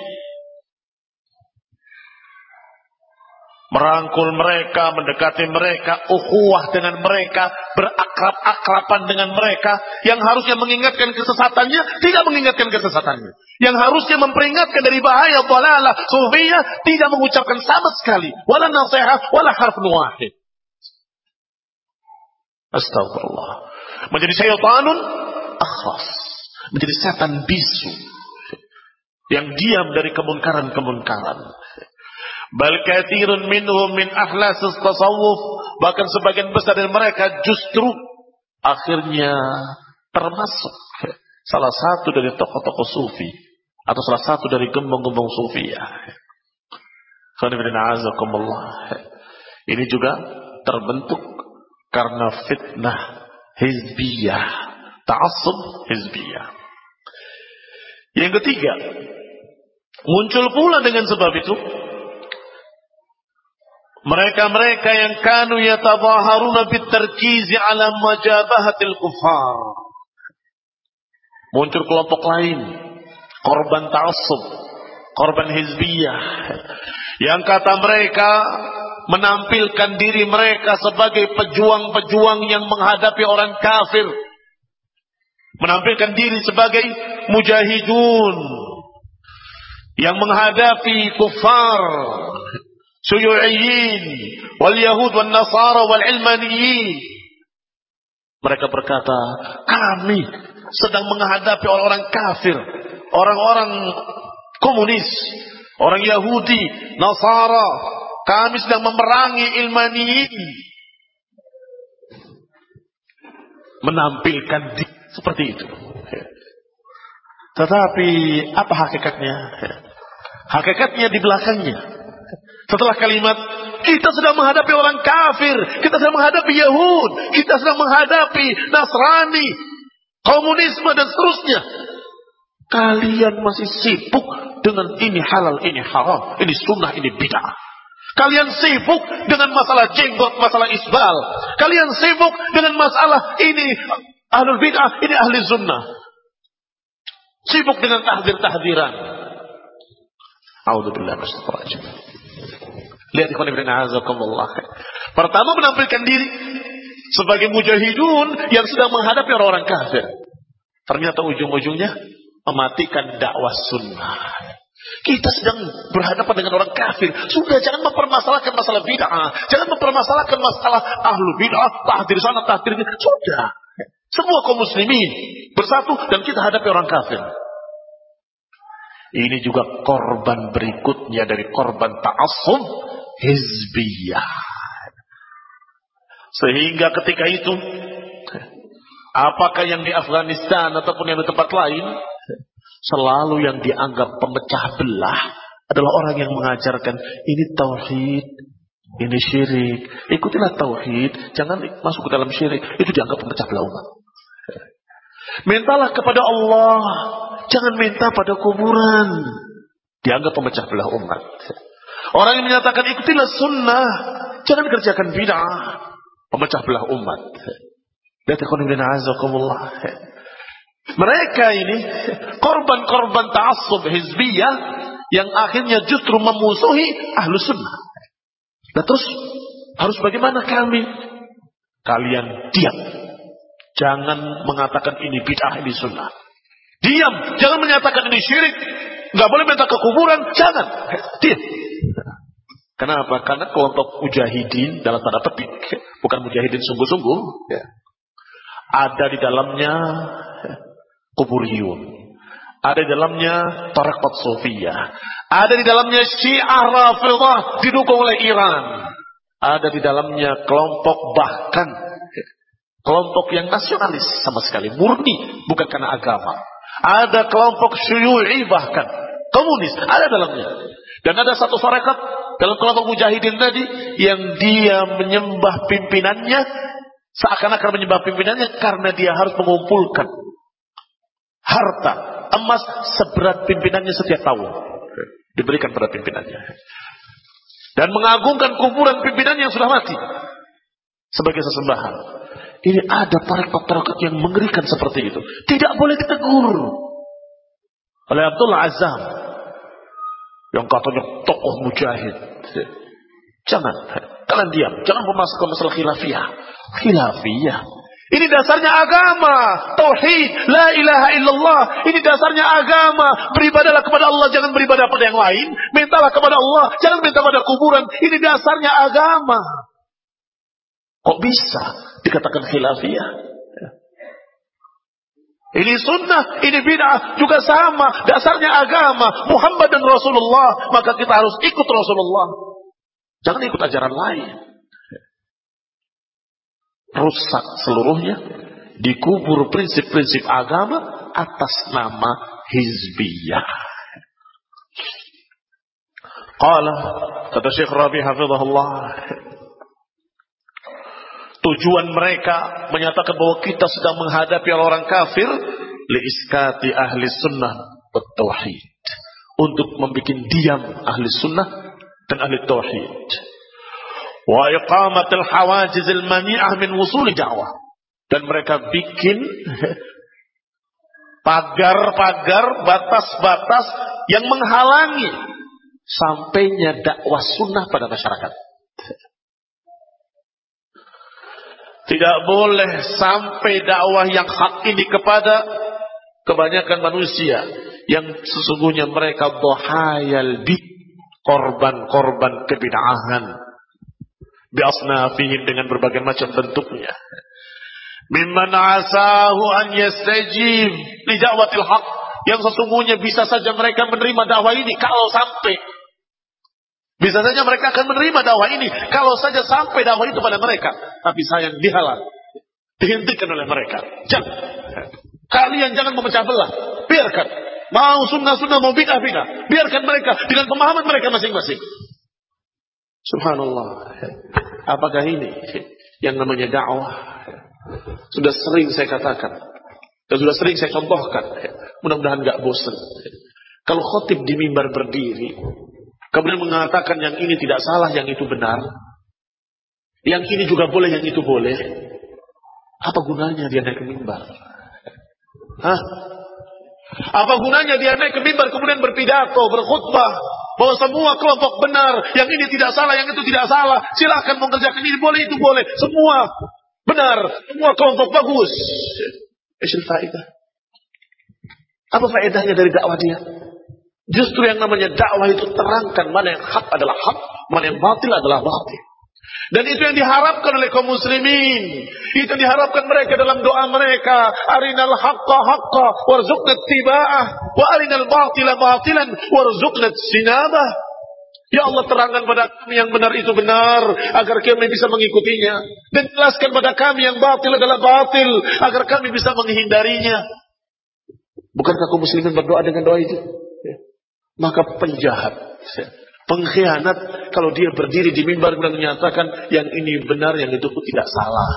Merangkul mereka, mendekati mereka, ukhuwah dengan mereka, berakrab-akraban dengan mereka. Yang harusnya mengingatkan kesesatannya, tidak mengingatkan kesesatannya. Yang harusnya memperingatkan dari bahaya dhalalah sufiyah, tidak mengucapkan sama sekali. Wala nasihah, wala harfun wahid. Astagfirullah. menjadi syaitanun akhras, menjadi setan bisu yang diam dari kemunkaran-kemunkaran. Bal katsirun minhum min ahlasis tasawuf, bahkan sebagian besar dari mereka justru akhirnya termasuk salah satu dari tokoh-tokoh sufi atau salah satu dari gembong-gembong sufiyah. Ini juga terbentuk karena fitnah hizbiyah, ta'assub hizbiyah. Yang ketiga, muncul pula dengan sebab itu mereka-mereka yang kanu yatabaharuna bitarkizi ala majabahatil kufar. Muncul kelompok lain, korban ta'assub, korban hizbiyah, yang kata mereka menampilkan diri mereka sebagai pejuang-pejuang yang menghadapi orang kafir, menampilkan diri sebagai mujahidun yang menghadapi kufar, syuyu'iyyin, wal yahud wal nasara wal ilmaniyin. Mereka berkata, kami sedang menghadapi orang-orang kafir, orang-orang komunis, orang Yahudi, Nasara. Kami sedang memerangi ilmaniyin. Menampilkan di, seperti itu. Tetapi apa hakikatnya? Hakikatnya di belakangnya. Setelah kalimat kita sedang menghadapi orang kafir, kita sedang menghadapi Yahud, kita sedang menghadapi Nasrani, komunisme dan seterusnya, kalian masih sibuk dengan ini halal, ini haram, ini sunnah, ini bid'ah. Kalian sibuk dengan masalah jenggot, masalah isbal. Kalian sibuk dengan masalah ini ahlul bid'ah, ini ahli sunnah. Sibuk dengan tahdir-tahdiran. A'udzubillahi minasyaitonir rajim. Lihat ikhwan ibn a'azakumullah. Pertama menampilkan diri sebagai mujahidun yang sedang menghadapi orang-orang kafir. Ternyata ujung-ujungnya mematikan dakwah sunnah. Kita sedang berhadapan dengan orang kafir. Sudah, jangan mempermasalahkan masalah bid'ah. Jangan mempermasalahkan masalah ahlu bid'ah, tahdir sana, tahdir ini. Sudah. Semua kaum muslimin bersatu dan kita hadapi orang kafir. Ini juga korban berikutnya dari korban ta'assub hizbiyah. Sehingga ketika itu, apakah yang di Afghanistan ataupun yang di tempat lain, selalu yang dianggap pemecah belah adalah orang yang mengajarkan ini tauhid, ini syirik. Ikutilah tauhid, jangan masuk ke dalam syirik. Itu dianggap pemecah belah umat. Mintalah kepada Allah, jangan minta pada kuburan. Dianggap pemecah belah umat. Orang yang menyatakan ikutilah sunnah, jangan kerjakan bid'ah. Pemecah belah umat. Lihat ikhwan ibn a'azakumullah. Mereka ini korban-korban ta'assub hizbiyah yang akhirnya justru memusuhi ahlu sunnah. Nah terus harus bagaimana kami? Kalian diam. Jangan mengatakan ini bid'ah, ini sunnah. Diam. Jangan menyatakan ini syirik. Gak boleh minta ke kuburan. Jangan. Diam. Kenapa? Karena kelompok mujahidin dalam tanda petik, bukan mujahidin sungguh-sungguh, ya, ada di dalamnya kuburiyun, ada di dalamnya tarekat sufiyah, ada di dalamnya syiah rafidah didukung oleh Iran, ada di dalamnya kelompok bahkan kelompok yang nasionalis sama sekali, murni bukan karena agama, ada kelompok syuyu'i bahkan komunis, ada dalamnya. Dan ada satu tarekat dalam kelompok mujahidin tadi yang dia menyembah pimpinannya, seakan-akan menyembah pimpinannya karena dia harus mengumpulkan harta emas seberat pimpinannya setiap tahun, diberikan pada pimpinannya, dan mengagungkan kuburan pimpinan yang sudah mati sebagai sesembahan. Ini ada tarekat-tarekat yang mengerikan seperti itu, tidak boleh ditegur oleh Abdullah Azzam yang katanya tokoh mujahid. Jangan, kalian diam, jangan memasukkan masalah khilafiyah. Khilafiyah ini dasarnya agama, tauhid, la ilaha illallah. Ini dasarnya agama. Beribadalah kepada Allah, jangan beribadah pada yang lain. Mintalah kepada Allah, jangan minta pada kuburan. Ini dasarnya agama. Kok bisa dikatakan khilafiyah? Ini sunnah, ini bid'ah, juga sama. Dasarnya agama, Muhammad dan Rasulullah. Maka kita harus ikut Rasulullah. Jangan ikut ajaran lain. Rusak seluruhnya. Dikubur prinsip-prinsip agama atas nama hizbiyah. Qala, kata Syekh Rabi hafizahullah, tujuan mereka menyatakan bahwa kita sedang menghadapi orang kafir liiskati ahli sunnah wa tauhid, untuk membuat diam ahli sunnah dan ahli tauhid, wa iqamatil hawajizil mani'ah min wusul da'wah, dan mereka bikin pagar-pagar, batas-batas yang menghalangi sampainya dakwah sunnah pada masyarakat. Tidak boleh sampai dakwah yang hak ini kepada kebanyakan manusia yang sesungguhnya mereka dhahayal bid, korban-korban kebid'ahan, biasnafihim, dengan berbagai macam bentuknya. Mimman asahu an yastajib li da'watil haq, yang sesungguhnya bisa saja mereka menerima dakwah ini kalau sampai. Bisa saja mereka akan menerima dakwah ini kalau saja sampai dakwah itu pada mereka. Tapi sayang, dihalang, dihentikan oleh mereka. Jangan. Kalian jangan memecah belah. Biarkan. Mau sunnah-sunnah, mau bid'ah-bid'ah. Biarkan mereka dengan pemahaman mereka masing-masing. Subhanallah. Apakah ini yang namanya dakwah? Sudah sering saya katakan. Dan sudah sering saya contohkan. Mudah-mudahan gak bosan. Kalau khotib di mimbar berdiri, kemudian mengatakan yang ini tidak salah, yang itu benar, yang ini juga boleh, yang itu boleh, apa gunanya dia naik ke mimbar? Hah? Apa gunanya dia naik ke mimbar kemudian berpidato, berkhutbah bahwa semua kelompok benar, yang ini tidak salah, yang itu tidak salah, silakan mengerjakan ini boleh, itu boleh, semua benar, semua kelompok bagus. Isyil faedah. Apa faedahnya dari dakwah dia? Justru yang namanya dakwah itu terangkan mana yang hak adalah hak, mana yang batil adalah batil. Dan itu yang diharapkan oleh kaum muslimin. Itu yang diharapkan mereka dalam doa mereka. Arinal haqqa haqqa warzuqna ittiba'ah wa arinal batila batilan warzuqna sinabah. Ya Allah, terangkan pada kami yang benar itu benar, agar kami bisa mengikutinya. Dan jelaskan pada kami yang batil adalah batil, agar kami bisa menghindarinya. Bukankah kaum muslimin berdoa dengan doa itu? Maka penjahat, pengkhianat, kalau dia berdiri di mimbar dan menyatakan yang ini benar, yang itu tidak salah.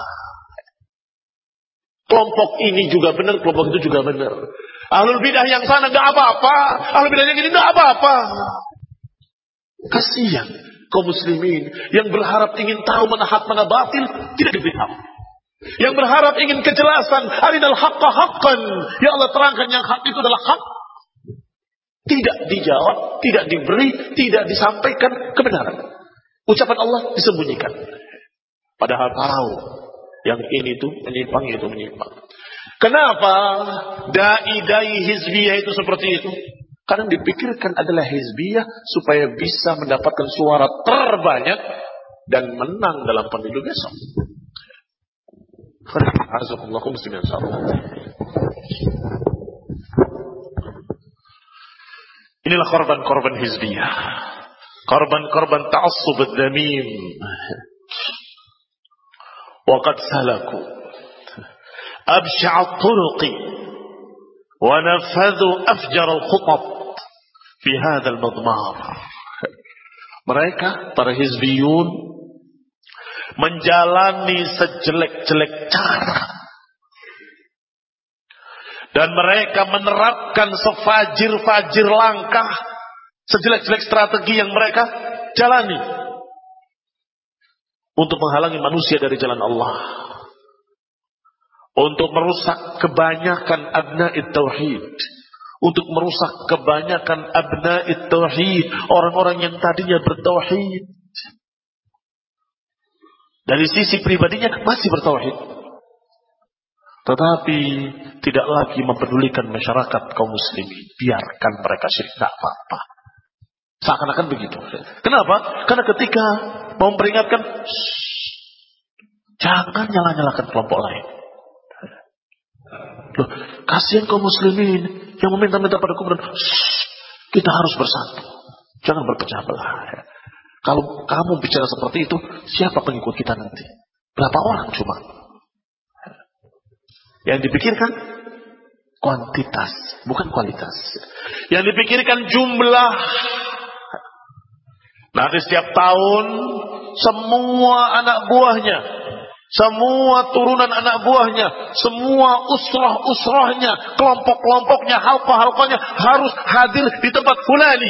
Kelompok ini juga benar, kelompok itu juga benar. Ahlul bidah yang sana nggak apa-apa, ahlul bidah yang ini nggak apa-apa. Kasihan kaum muslimin yang berharap ingin tahu mana hak mana batil, tidak diberitahu. Yang berharap ingin kejelasan, arinal haqqa haqqan, ya Allah terangkan yang hak itu adalah hak, tidak dijawab, tidak diberi, tidak disampaikan kebenaran. Ucapan Allah disembunyikan. Padahal tahu yang ini itu menyimpang, itu menyimpang. Kenapa dai-dai hizbiyah itu seperti itu? Karena dipikirkan adalah hizbiyah supaya bisa mendapatkan suara terbanyak dan menang dalam pemilu besok. Azakumullah muslimin insyaallah. Inilah korban-korban hizbiyah, korban-korban ta'assub ad-damim. Wa qad salaku absha'a at-turuqi wa nafadhu afjar al-khutab fi hadha al-madmar. Mereka para hizbiyun menjalani sejelek-jelek cara, dan mereka menerapkan sefajir-fajir langkah, sejelek-jelek strategi yang mereka jalani untuk menghalangi manusia dari jalan Allah, untuk merusak kebanyakan abna'it tauhid, untuk merusak kebanyakan abna'it tauhid, orang-orang yang tadinya bertauhid. Dari sisi pribadinya masih bertauhid, tetapi tidak lagi mempedulikan masyarakat kaum muslimin. Biarkan mereka syirik, tidak apa-apa. Seakan-akan begitu. Kenapa? Karena ketika mau memperingatkan, jangan nyala-nyalakan kelompok lain. Loh, kasihan kaum muslimin yang meminta-minta pada kuburan. Kita harus bersatu. Jangan berpecah belah. Kalau kamu bicara seperti itu, siapa pengikut kita nanti? Berapa orang cuma? Yang dipikirkan kuantitas, bukan kualitas. Yang dipikirkan jumlah. Nanti setiap tahun semua anak buahnya, semua turunan anak buahnya, semua usrah-usrahnya, kelompok-kelompoknya, halqa-halqanya harus hadir di tempat fulani.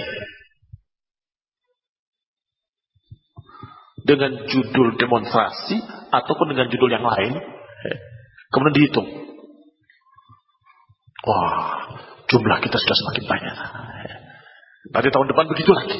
Dengan judul demonstrasi ataupun dengan judul yang lain. Kemudian dihitung. Wah, jumlah kita sudah semakin banyak. Nanti tahun depan begitu lagi.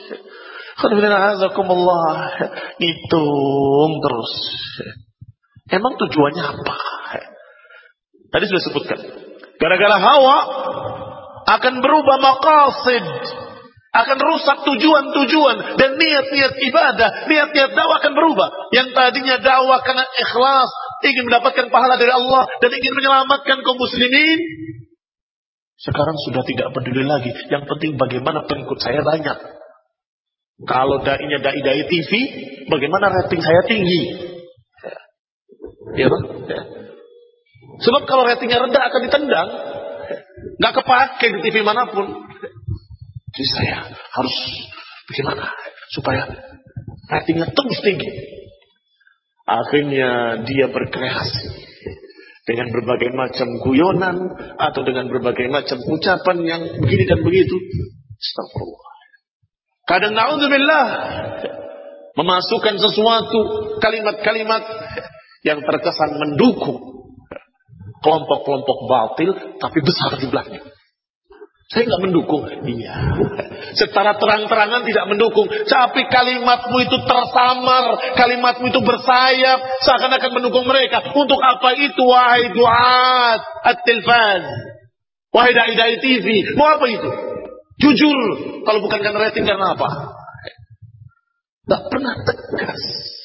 Hitung terus. Emang tujuannya apa? Tadi sudah sebutkan. Gara-gara hawa akan berubah maqasid, akan rusak tujuan-tujuan dan niat-niat ibadah, niat-niat dakwah akan berubah. Yang tadinya dakwah karena ikhlas, ingin mendapatkan pahala dari Allah dan ingin menyelamatkan kaum muslimin, sekarang sudah tidak peduli lagi. Yang penting bagaimana pengikut saya banyak. Kalau dai-nya dai-dai T V, bagaimana rating saya tinggi? Ya, ya. Sebab kalau ratingnya rendah akan ditendang, nggak kepake di T V manapun. Jadi saya harus bagaimana supaya ratingnya terus tinggi. Akhirnya dia berkreasi dengan berbagai macam guyonan atau dengan berbagai macam ucapan yang begini dan begitu. Astagfirullah. Kadang na'udzubillah memasukkan sesuatu kalimat-kalimat yang terkesan mendukung kelompok-kelompok batil tapi besar jumlahnya. Saya nggak mendukung, iya. Secara terang-terangan tidak mendukung, tapi kalimatmu itu tersamar, kalimatmu itu bersayap, seakan-akan mendukung mereka. Untuk apa itu, wahai duat at-tilfaz, wahai dai-dai T V, mau apa itu? Jujur, kalau bukan karena rating, karena apa? Tak pernah tegas.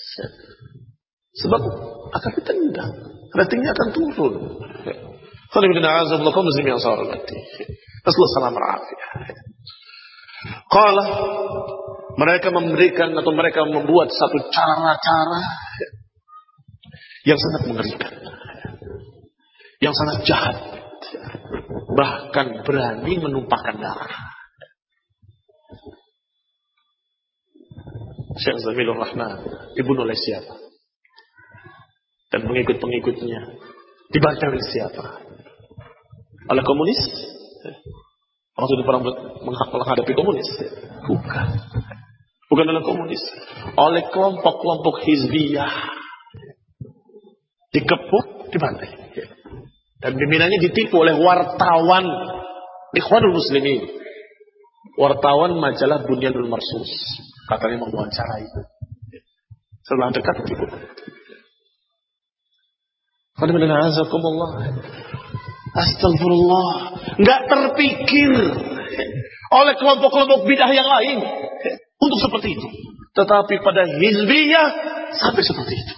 Sebab akan ditendang, ratingnya akan turun. Rasulullah salam alaihi. Qala, mereka memberikan atau mereka membuat satu cara-cara yang sangat mengerikan, yang sangat jahat, bahkan berani menumpahkan darah. Syekh Zamilur Rahman dibunuh oleh siapa? Dan pengikut-pengikutnya dibantai oleh siapa? Oleh komunis? Maksudnya perang menghadapi komunis? Bukan. Bukan oleh komunis. Oleh kelompok-kelompok hizbiyah. Dikepung, dibantai. Dan pimpinannya ditipu oleh wartawan Ikhwanul Muslimin. Wartawan majalah Bunyanul Marsus. Katanya mewawancarai. Setelah dekat ditipu. Astagfirullah. Enggak terpikir oleh kelompok-kelompok bidah yang lain untuk seperti itu. Tetapi pada hizbiyah sampai seperti itu.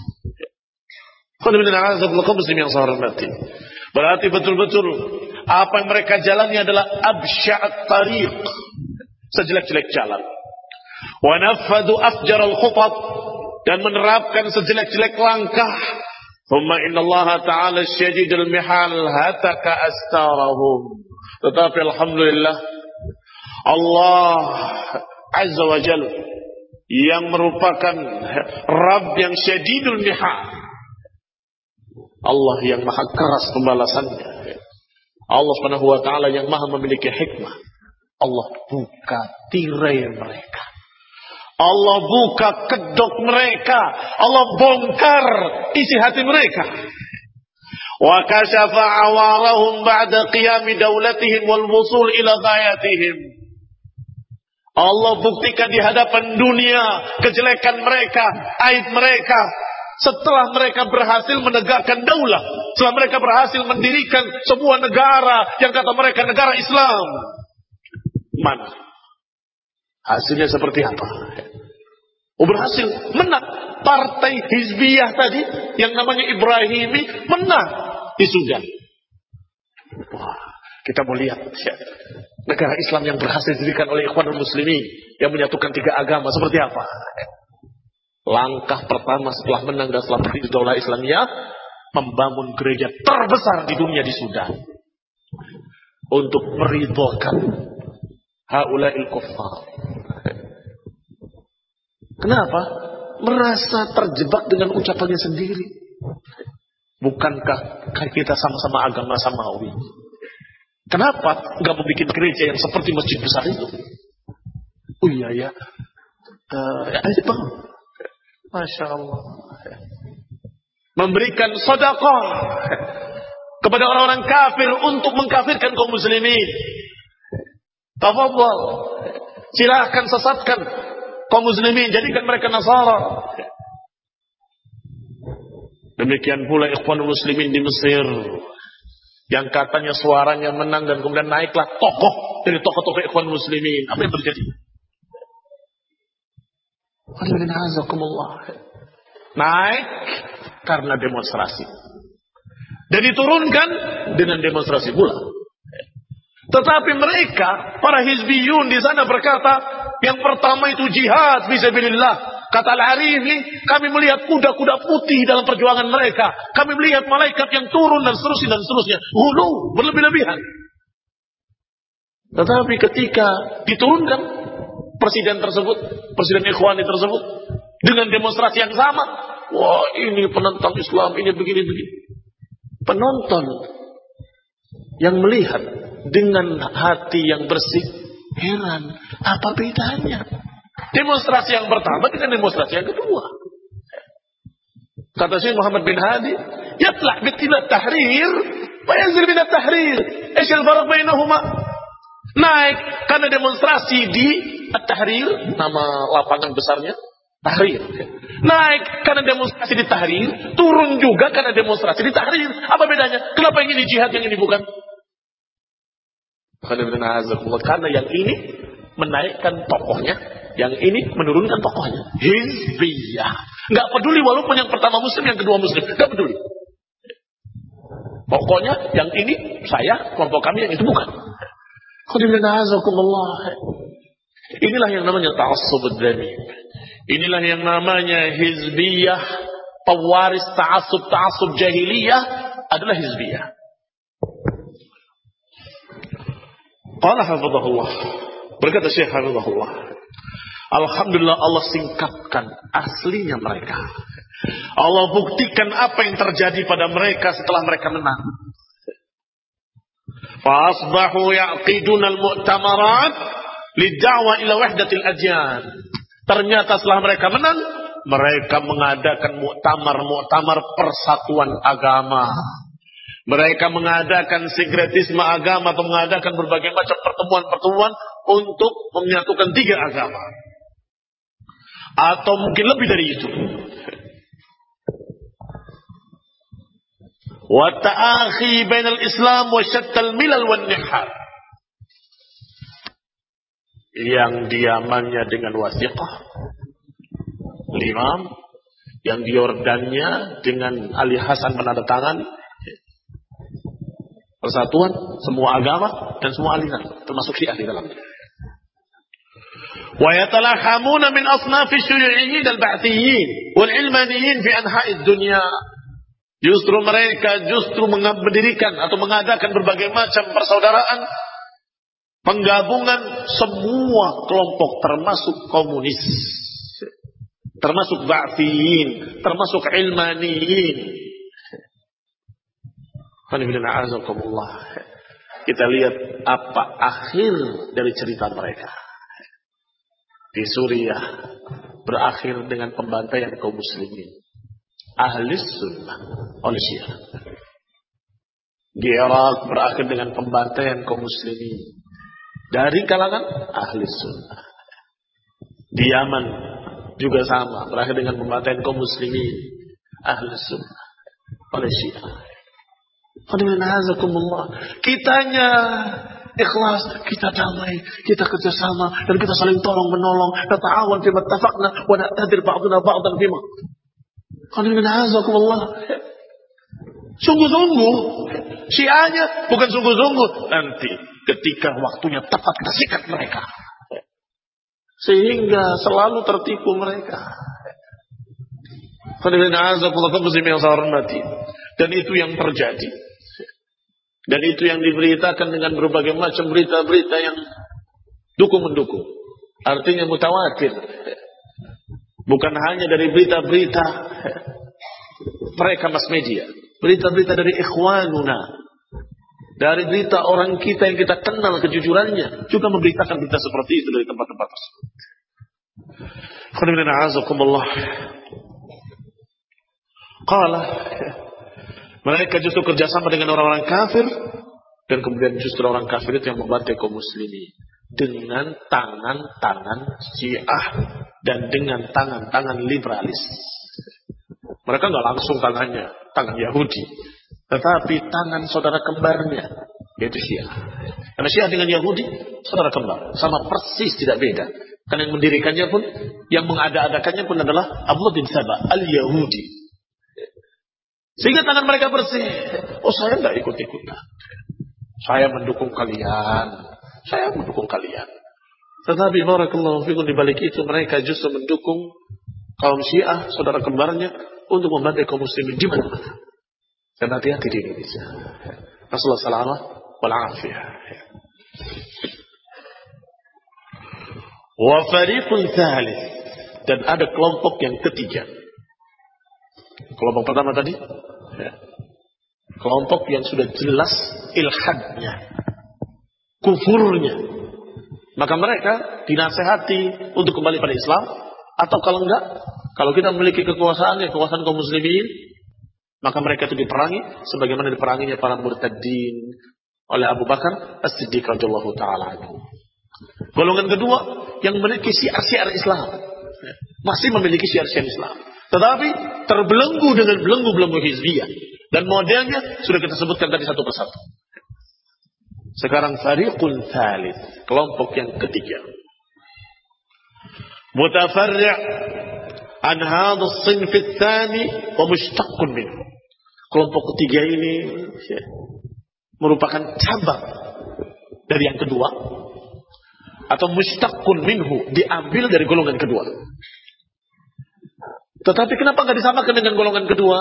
Berarti betul-betul apa yang mereka jalani adalah absya'at tariq, sejelek-jelek jalan. Wa nafadu afjaral khutat, dan menerapkan sejelek-jelek langkah. Thumma inna Allah ta'ala syadidul mihal hataka astarahum. Tetapi alhamdulillah Allah Azza wa Jalla yang merupakan Rabb yang syadidul mihal, Allah yang maha keras pembalasannya, Allah Subhanahu wa ta'ala yang maha memiliki hikmah. Allah buka tirai mereka, Allah buka kedok mereka, Allah bongkar isi hati mereka. Wa kashafa awarahum ba'da qiyami daulatihim wal wusul ila ghayatihim. Allah buktikan di hadapan dunia kejelekan mereka, aib mereka, setelah mereka berhasil menegakkan daulah, setelah mereka berhasil mendirikan sebuah negara yang kata mereka negara Islam. Mana hasilnya seperti apa? Oh, berhasil menang. Partai Hizbiyah tadi yang namanya Ibrahimi menang di Sudan. Kita mau lihat ya, negara Islam yang berhasil didirikan oleh Ikhwanul Muslimin yang menyatukan tiga agama seperti apa. Langkah pertama setelah menang dan setelah berdiri Daulah Islamiyah, membangun gereja terbesar di dunia di Sudan untuk meridhokan haula'il kuffar. Kenapa? Merasa terjebak dengan ucapannya sendiri. Bukankah kita sama-sama agama samawi? Kenapa nggak membuat gereja yang seperti masjid besar itu? Oh iya ya, uh, ya bang, masya Allah. Memberikan sedekah kepada orang-orang kafir untuk mengkafirkan kaum muslimin. Tafadhal, silahkan sesatkan kaum muslimin, jadikan mereka Nasara. Demikian pula Ikhwanul Muslimin di Mesir, yang katanya suaranya menang dan kemudian naiklah tokoh dari tokoh-tokoh Ikhwanul Muslimin. Apa yang terjadi? Naik karena demonstrasi. Dan diturunkan dengan demonstrasi pula. Tetapi mereka, para hizbiyun di sana berkata, yang pertama itu jihad fisabilillah. Kata Al-Arifi, kami melihat kuda-kuda putih dalam perjuangan mereka. Kami melihat malaikat yang turun dan seterusnya dan seterusnya. Hulu, berlebih-lebihan. Tetapi ketika diturunkan presiden tersebut, presiden Ikhwani tersebut, dengan demonstrasi yang sama, wah ini penentang Islam, ini begini-begini. Penonton yang melihat dengan hati yang bersih, heran, apa bedanya demonstrasi yang pertama dengan demonstrasi yang kedua? Kata Syekh Muhammad bin Hadi, yatla' bitina tahrir wa yanzil bina tahrir. Esh al-farq bainahuma? Naik karena demonstrasi di At-Tahrir, nama lapangan besarnya Tahrir. Naik karena demonstrasi di Tahrir, turun juga karena demonstrasi di Tahrir. Apa bedanya? Kenapa yang ini jihad, yang ini bukan? Karena yang ini menaikkan tokohnya, yang ini menurunkan tokohnya. Hizbiyah. Nggak peduli walaupun yang pertama muslim, yang kedua muslim, nggak peduli. Pokoknya yang ini saya, kelompok kami, yang itu bukan. Inilah yang namanya ta'assub ad-dami. Inilah yang namanya hizbiyah, pewaris ta'assub ta'assub jahiliyah adalah hizbiyah. Qala hafizahullah, berkata Syekh hafizahullah, alhamdulillah Allah singkapkan aslinya mereka. Allah buktikan apa yang terjadi pada mereka setelah mereka menang. Fa'asbahu ya'qiduna al-mu'tamarat lid'a'wa ila wahdatil adyan. Ternyata setelah mereka menang, mereka mengadakan muktamar-muktamar persatuan agama. Mereka mengadakan sinkretisme agama atau mengadakan berbagai macam pertemuan-pertemuan untuk menyatukan tiga agama. Atau mungkin lebih dari itu. Wa ta'akhi bainal Islam wa syattal milal wan nihal. Yang diamannya dengan wasiqah Imam, yang di Yordannya dengan Ali Hasan penandatangan persatuan semua agama dan semua aliran termasuk Syiah di dalamnya. Wa yatalahamuna min asnafi syu'iyyin al-ba'thiyyin wal ilmaniyyin fi anha'id dunya. Justru mereka justru mendirikan atau mengadakan berbagai macam persaudaraan, penggabungan semua kelompok termasuk komunis, termasuk ba'thiyin, termasuk ilmaniyin. Kita lihat apa akhir dari cerita mereka. Di Suriah berakhir dengan pembantaian kaum muslimin ahli sunnah oleh Syiah. Di Irak berakhir dengan pembantaian kaum muslimin dari kalangan ahli sunnah. Di Yaman juga sama, berakhir dengan pembantaian kaum muslimin ahli sunnah oleh Syiah. Kitanya ikhlas, kita damai, kita kerjasama dan kita saling tolong menolong. Nata'awan fima ittafaqna wa na'tadir ba'duna ba'dan fima. Sungguh-sungguh Syiahnya bukan sungguh-sungguh. Nanti ketika waktunya tepat kita sikat mereka. Sehingga selalu tertipu mereka. Dan itu yang terjadi. Dan itu yang diberitakan dengan berbagai macam berita-berita yang dukung-mendukung. Artinya mutawatir. Bukan hanya dari berita-berita mereka mass media. Berita-berita dari ikhwanuna. Dari berita orang kita yang kita kenal kejujurannya. Juga memberitakan berita seperti itu dari tempat-tempat tersebut. Qala, mereka justru kerjasama dengan orang-orang kafir. Dan kemudian justru orang kafir itu yang membantai kaum muslimin. Dengan tangan-tangan Syiah. Dan dengan tangan-tangan liberalis. Mereka nggak langsung tangannya, tangan Yahudi. Tetapi tangan saudara kembarnya, yaitu Syiah. Karena Syiah dengan Yahudi, saudara kembar. Sama persis, tidak beda. Karena yang mendirikannya pun, yang mengada-adakannya pun adalah Abdullah bin Sabah, al-Yahudi. Sehingga tangan mereka bersih. Oh, saya nggak ikut-ikutan. Saya mendukung kalian. Saya mendukung kalian. Tetapi barakallahu fikum, di balik itu mereka justru mendukung kaum Syiah, saudara kembarnya, untuk membantai kaum muslimin di mana-mana. Dan hati-hati di Indonesia. Rasulullah sallallahu alaihi wasallam. Wa fariqun tsalits, dan ada kelompok yang ketiga. Kelompok pertama tadi, ya, kelompok yang sudah jelas ilhadnya, kufurnya. Maka mereka dinasehati untuk kembali pada Islam. Atau kalau enggak, kalau kita memiliki kekuasaan, ya kekuasaan kaum muslimin, maka mereka itu diperangi sebagaimana diperanginya para murtadin oleh Abu Bakar As-Siddiq radhiyallahu taala anhu. Golongan kedua yang memiliki syiar-syiar Islam, masih memiliki syiar-syiar Islam, tetapi terbelenggu dengan belenggu-belenggu hizbiyah, dan modelnya sudah kita sebutkan tadi satu persatu. Sekarang fariqul tsalits, kelompok yang ketiga, mutafarri' an hadha as-sinf ats-tsani wa mushtaqqun minhu. Kelompok ketiga ini ya, merupakan cabang dari yang kedua, atau mushtaqqun minhu, diambil dari golongan kedua. Tetapi kenapa enggak disamakan dengan golongan kedua?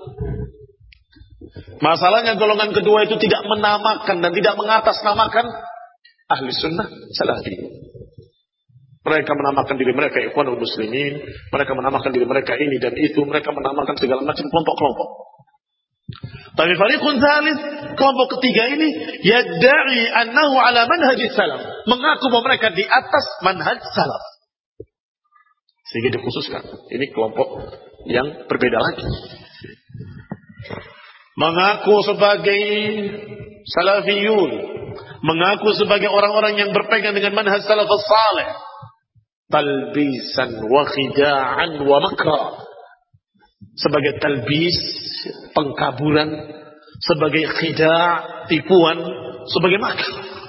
Masalahnya golongan kedua itu tidak menamakan dan tidak mengatasnamakan ahli sunnah salafi. Mereka menamakan diri mereka ikhwanul muslimin, mereka menamakan diri mereka ini dan itu, mereka menamakan segala macam kelompok-kelompok. Tapi fariqun tsalits, kelompok ketiga ini yadda'i annahu ala manhajis salaf, mengaku bahwa mereka di atas manhaj salaf. Sehingga dikhususkan, ini kelompok yang berbeda lagi. Mengaku sebagai salafiyun, mengaku sebagai orang-orang yang berpegang dengan manhaj salafus salih, talbisan wa khida'an wa makra, sebagai talbis, pengkaburan, sebagai khida', tipuan, sebagai makar.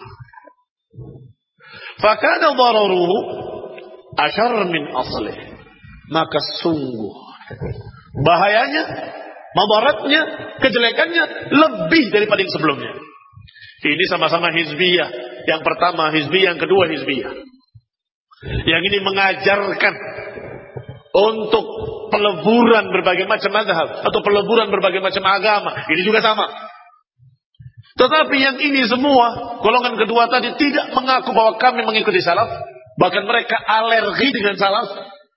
Fakana dararuhu asyarr min aslih, maka sungguh bahayanya, madaratnya, kejelekannya lebih daripada yang sebelumnya. Ini sama-sama hizbiyah. Yang pertama hizbiyah, yang kedua hizbiyah. Yang ini mengajarkan untuk peleburan berbagai macam mazhab atau peleburan berbagai macam agama. Ini juga sama. Tetapi yang ini semua, golongan kedua tadi tidak mengaku bahwa kami mengikuti salaf. Bahkan mereka alergi dengan salaf.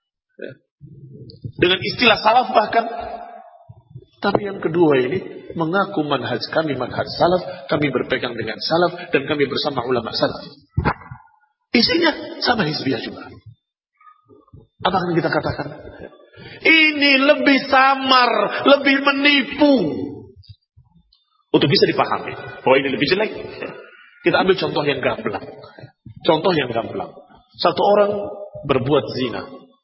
Dengan istilah salaf bahkan. Tapi yang kedua ini mengaku manhaj kami manhaj salaf, kami berpegang dengan salaf dan kami bersama ulama salaf. Isinya sama hizbiyah juga. Apa yang kita katakan? Ini lebih samar, lebih menipu. Untuk bisa dipahami bahwa ini lebih jelek, kita ambil contoh yang gamblang. Contoh yang gamblang. Satu orang berbuat zina.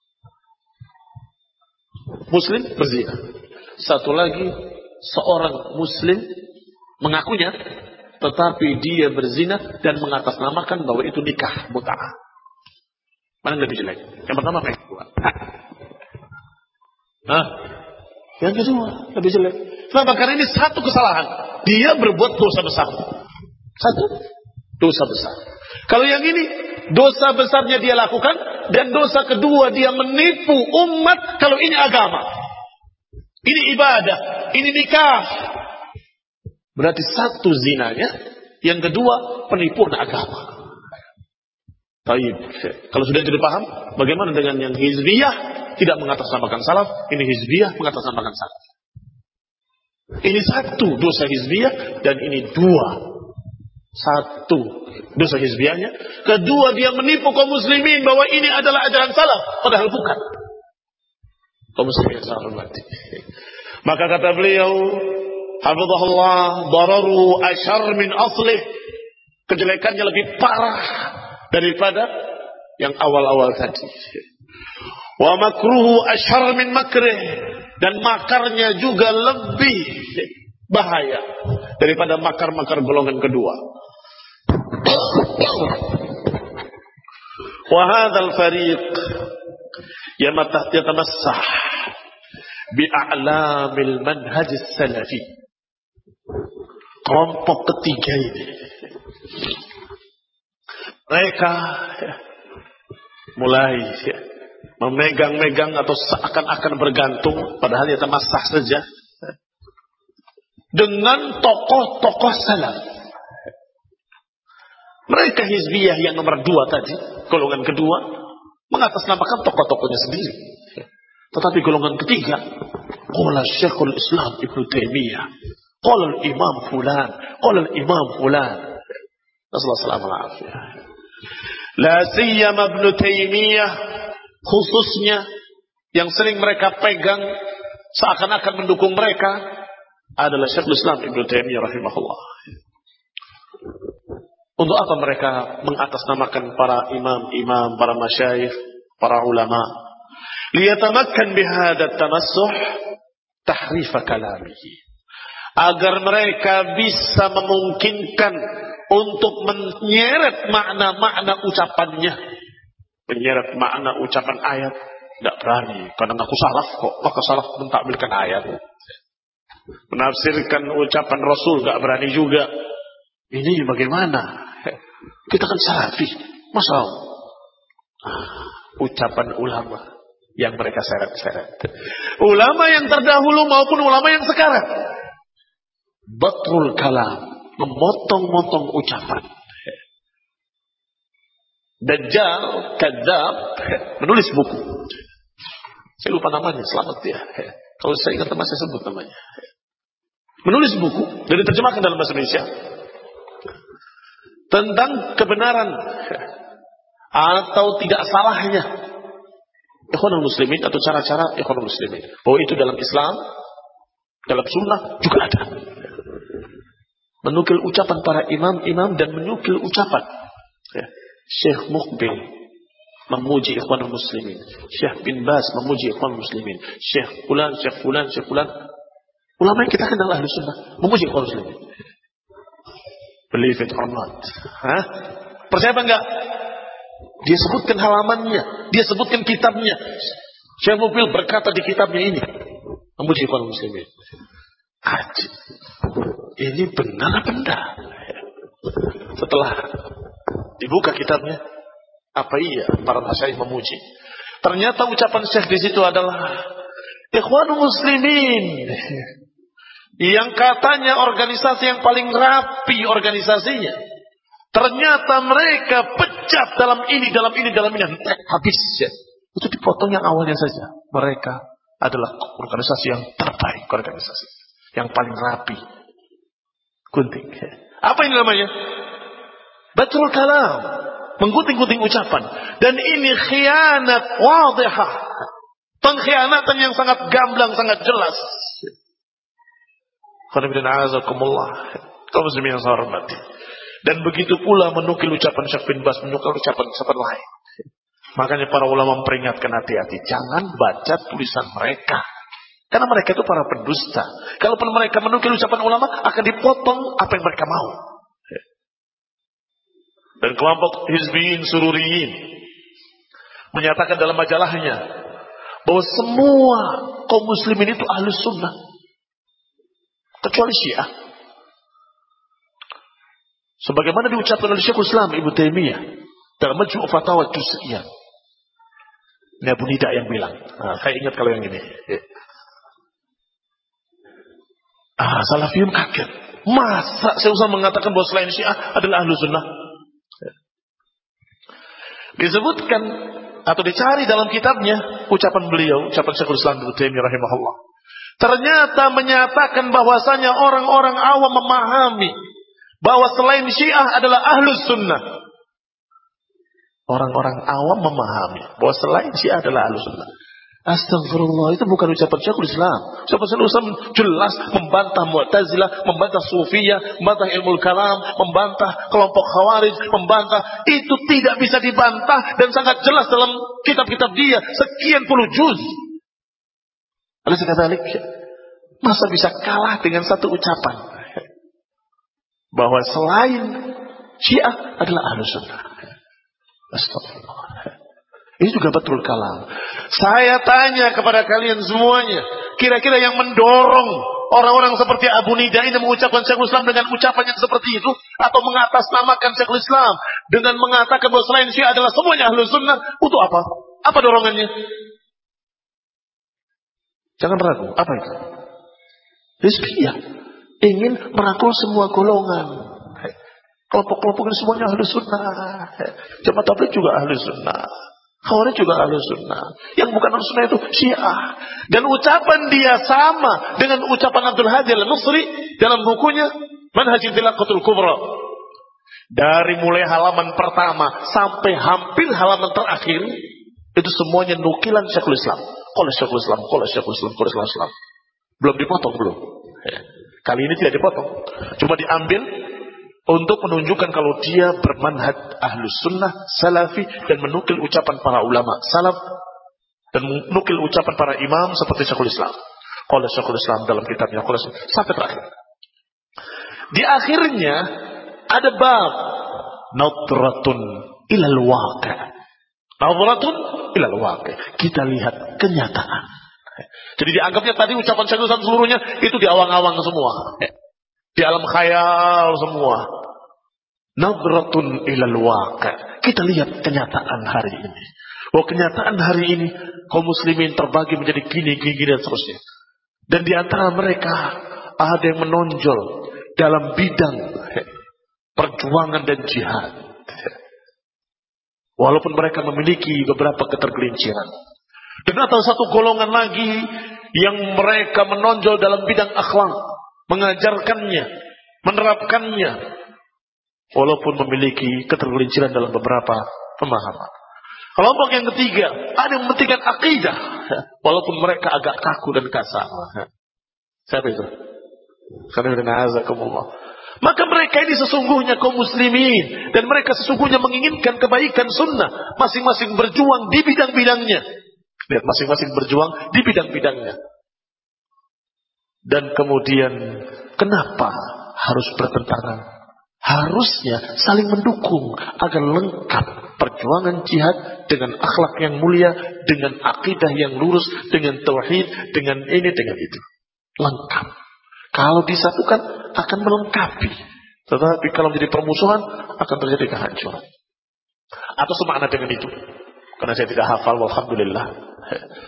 Muslim berzina. Satu lagi, seorang muslim mengakunya, tetapi dia berzina dan mengatasnamakan bahwa itu nikah mut'ah. Mana yang lebih jelek? Yang pertama apa yang kedua? Hah? Yang kedua lebih jelek. Kenapa? Karena ini satu kesalahan. Dia berbuat dosa besar. Satu dosa besar. Kalau yang ini dosa besarnya dia lakukan, dan dosa kedua dia menipu umat. Kalau ini agama, ini ibadah, ini nikah, berarti satu zinanya, yang kedua penipuan agama. Baik, kalau sudah tidak paham, bagaimana dengan yang hizbiyah tidak mengatasnamakan salaf, ini hizbiyah mengatasnamakan salaf. Ini satu dosa hizbiyah, dan ini dua. Satu dosa hizbiyahnya, kedua dia menipu kaum muslimin bahwa ini adalah ajaran salaf, padahal bukan. Kaum muslimin yang sangat hormati. Maka kata beliau, hafizahullah, dararu asyar min aslih, kejelekannya lebih parah daripada yang awal-awal tadi. Wa makruhu asyar min makrih, dan makarnya juga lebih bahaya daripada makar-makar golongan kedua. Wa hadzal fariq yatamassah bi a'lamil manhaj as-salafi. Kelompok ketiga ini, mereka mulai memegang-megang atau seakan-akan bergantung, padahal dia tamassah saja dengan tokoh-tokoh salaf. Mereka hizbiyah yang nomor dua tadi, golongan kedua, mengatasnamakan tokoh-tokohnya sendiri. Tetapi golongan ketiga, qala Syekhul Islam Ibnu Taimiyah, qala Imam fulan, qala Imam fulan. Sallallahu alaihi wasallam. La siyama Ibnu Taimiyah, khususnya yang sering mereka pegang seakan-akan mendukung mereka adalah Syekhul Islam Ibnu Taimiyah rahimahullah. Untuk apa mereka mengatasnamakan para imam-imam, para masyayikh, para ulama? Liyatamakkan bihadat tamassuh tahrif kalamihi. Agar mereka bisa memungkinkan untuk menyeret makna-makna ucapannya. Menyeret makna ucapan ayat. Tidak berani, karena aku salaf kok, maka salaf mentakwilkan ayat. Menafsirkan ucapan Rasul tidak berani juga. Ini bagaimana? Kita kan salafi, masa ucapan ulama yang mereka seret-seret, ulama yang terdahulu maupun ulama yang sekarang, batrul kalam, memotong-motong ucapan. Dajjal, kadzab, menulis buku. Saya lupa namanya, selamat ya. Kalau saya ingat nama saya sebut namanya. Menulis buku dan diterjemahkan dalam bahasa Indonesia tentang kebenaran atau tidak salahnya ikhwanul muslimin atau cara-cara ikhwanul muslimin. Bahwa itu dalam Islam, dalam sunnah juga ada. Menukil ucapan para imam-imam dan menukil ucapan Syekh Muqbil memuji ikhwanul muslimin, Syekh bin Baz memuji ikhwanul muslimin, Syekh fulan, Syekh fulan, Syekh fulan. Ulama yang kita kenal ahli sunnah memuji ikhwanul muslimin. Believe it or not. Hah? Percaya apa enggak? Dia sebutkan halamannya, dia sebutkan kitabnya. Syekh Muqbil berkata di kitabnya ini memuji ikhwanul muslimin. Ajib. Ini benar apa enggak? Setelah dibuka kitabnya, apa iya para masyayikh memuji? Ternyata ucapan Syekh di situ adalah ikhwanul muslimin yang katanya organisasi yang paling rapi organisasinya. Ternyata mereka pecah dalam ini, dalam ini, dalam ini. Habis ya. Itu dipotong yang awalnya saja. Mereka adalah organisasi yang terbaik, organisasi yang paling rapi. Gunting. Apa ini namanya? Batrul kalam. Menggunting-gunting ucapan. Dan ini khianat wadihah. Pengkhianatan yang sangat gamblang, sangat jelas. Kaum muslimin yang saya hormati. Dan begitu pula menukil ucapan Syekh bin Baz, menukil ucapan-ucapan lain. Makanya para ulama memperingatkan hati-hati, jangan baca tulisan mereka. Karena mereka itu para pendusta. Kalaupun mereka menukil ucapan ulama, akan dipotong apa yang mereka mau. Dan kelompok hizbiyin sururiyin menyatakan dalam majalahnya bahwa semua kaum muslimin itu ahlus sunnah. kecuali Syiah. Sebagaimana diucapkan oleh Syekhul Islam Ibnu Taimiyah dalam Majmu' Fatawa Juz'iyah. Ini Abu Nida yang bilang. Nah, saya ingat kalau yang ini. Ah, Salafiyun kaget. Masa saya usah mengatakan bahwa selain Syiah adalah ahlu sunnah? Disebutkan atau dicari dalam kitabnya ucapan beliau, ucapan Syekhul Islam Ibnu Taimiyah rahimahullah. Ternyata menyatakan bahwasanya orang-orang awam memahami bahwa selain Syiah adalah ahlus sunnah. Orang-orang awam memahami bahwa selain Syiah adalah ahlus sunnah. Astagfirullah, itu bukan ucapan Syekhul Islam. Ucapan Syekhul Islam jelas membantah Mu'tazilah, membantah Sufiyah, membantah ilmu kalam, membantah kelompok Khawarij, membantah. Itu tidak bisa dibantah dan sangat jelas dalam kitab-kitab dia sekian puluh juz. Oleh sebab itu, masa bisa kalah dengan satu ucapan bahwa selain Syiah adalah ahlus sunnah. Astagfirullah. Ini juga betul kalam. Saya tanya kepada kalian semuanya, kira-kira yang mendorong orang-orang seperti Abu Nida ini mengucapkan Syekhul Islam dengan ucapan yang seperti itu, atau mengatasnamakan Syekhul Islam dengan mengatakan bahwa selain Syiah adalah semuanya ahlus sunnah, untuk apa? Apa dorongannya? Jangan ragu. Apa itu? Hizbiyah. Ingin merangkul semua golongan. Kelompok-kelompok ini semuanya ahlus sunnah. Jamaah tabligh juga ahlus sunnah. Khawarij juga ahlus sunnah. Yang bukan ahlus sunnah itu Syiah. Dan ucapan dia sama dengan ucapan Abdul Hadi Al-Nusri dalam bukunya Manhaj Tilaqatul Kubra. Dari mulai halaman pertama sampai hampir halaman terakhir, itu semuanya nukilan Syekhul Islam. Qala Syekhul Islam, qala Syekhul Islam, qala Syekhul Islam. Belum dipotong belum. Kali ini tidak dipotong. Cuma diambil untuk menunjukkan kalau dia bermanhaj ahlus sunnah salafi dan menukil ucapan para ulama salaf dan menukil ucapan para imam seperti Syekhul Islam. Qala Syekhul Islam dalam kitabnya qala sampai terakhir. Di akhirnya ada bab nadratun ilal waqi'. Nadratun ilal waqi'. Kita lihat kenyataan. Jadi dianggapnya tadi ucapan Syekhul Islam seluruhnya itu di awang-awang semua. Di alam khayal semua. Nadratun ilal waqi'. Kita lihat kenyataan hari ini. Bahwa kenyataan hari ini kaum muslimin terbagi menjadi gini, gini, gini dan seterusnya. Dan di antara mereka ada yang menonjol dalam bidang perjuangan dan jihad. Walaupun mereka memiliki beberapa ketergelinciran. Dan ada satu golongan lagi yang mereka menonjol dalam bidang akhlak, mengajarkannya, menerapkannya, walaupun memiliki ketergelinciran dalam beberapa pemahaman. Kelompok yang ketiga, ada yang mementingkan akidah, walaupun mereka agak kaku dan kasar. Siapa itu? Maka mereka ini sesungguhnya kaum muslimin, dan mereka sesungguhnya menginginkan kebaikan sunnah, masing-masing berjuang di bidang-bidangnya. Lihat, masing-masing berjuang di bidang-bidangnya. Dan kemudian kenapa harus bertentangan? Harusnya saling mendukung agar lengkap perjuangan jihad dengan akhlak yang mulia, dengan akidah yang lurus, dengan tauhid, dengan ini, dengan itu. Lengkap. Kalau disatukan akan melengkapi. Tetapi kalau menjadi permusuhan akan terjadi kehancuran. Atau semakna dengan itu. Karena saya tidak hafal, walhamdulillah.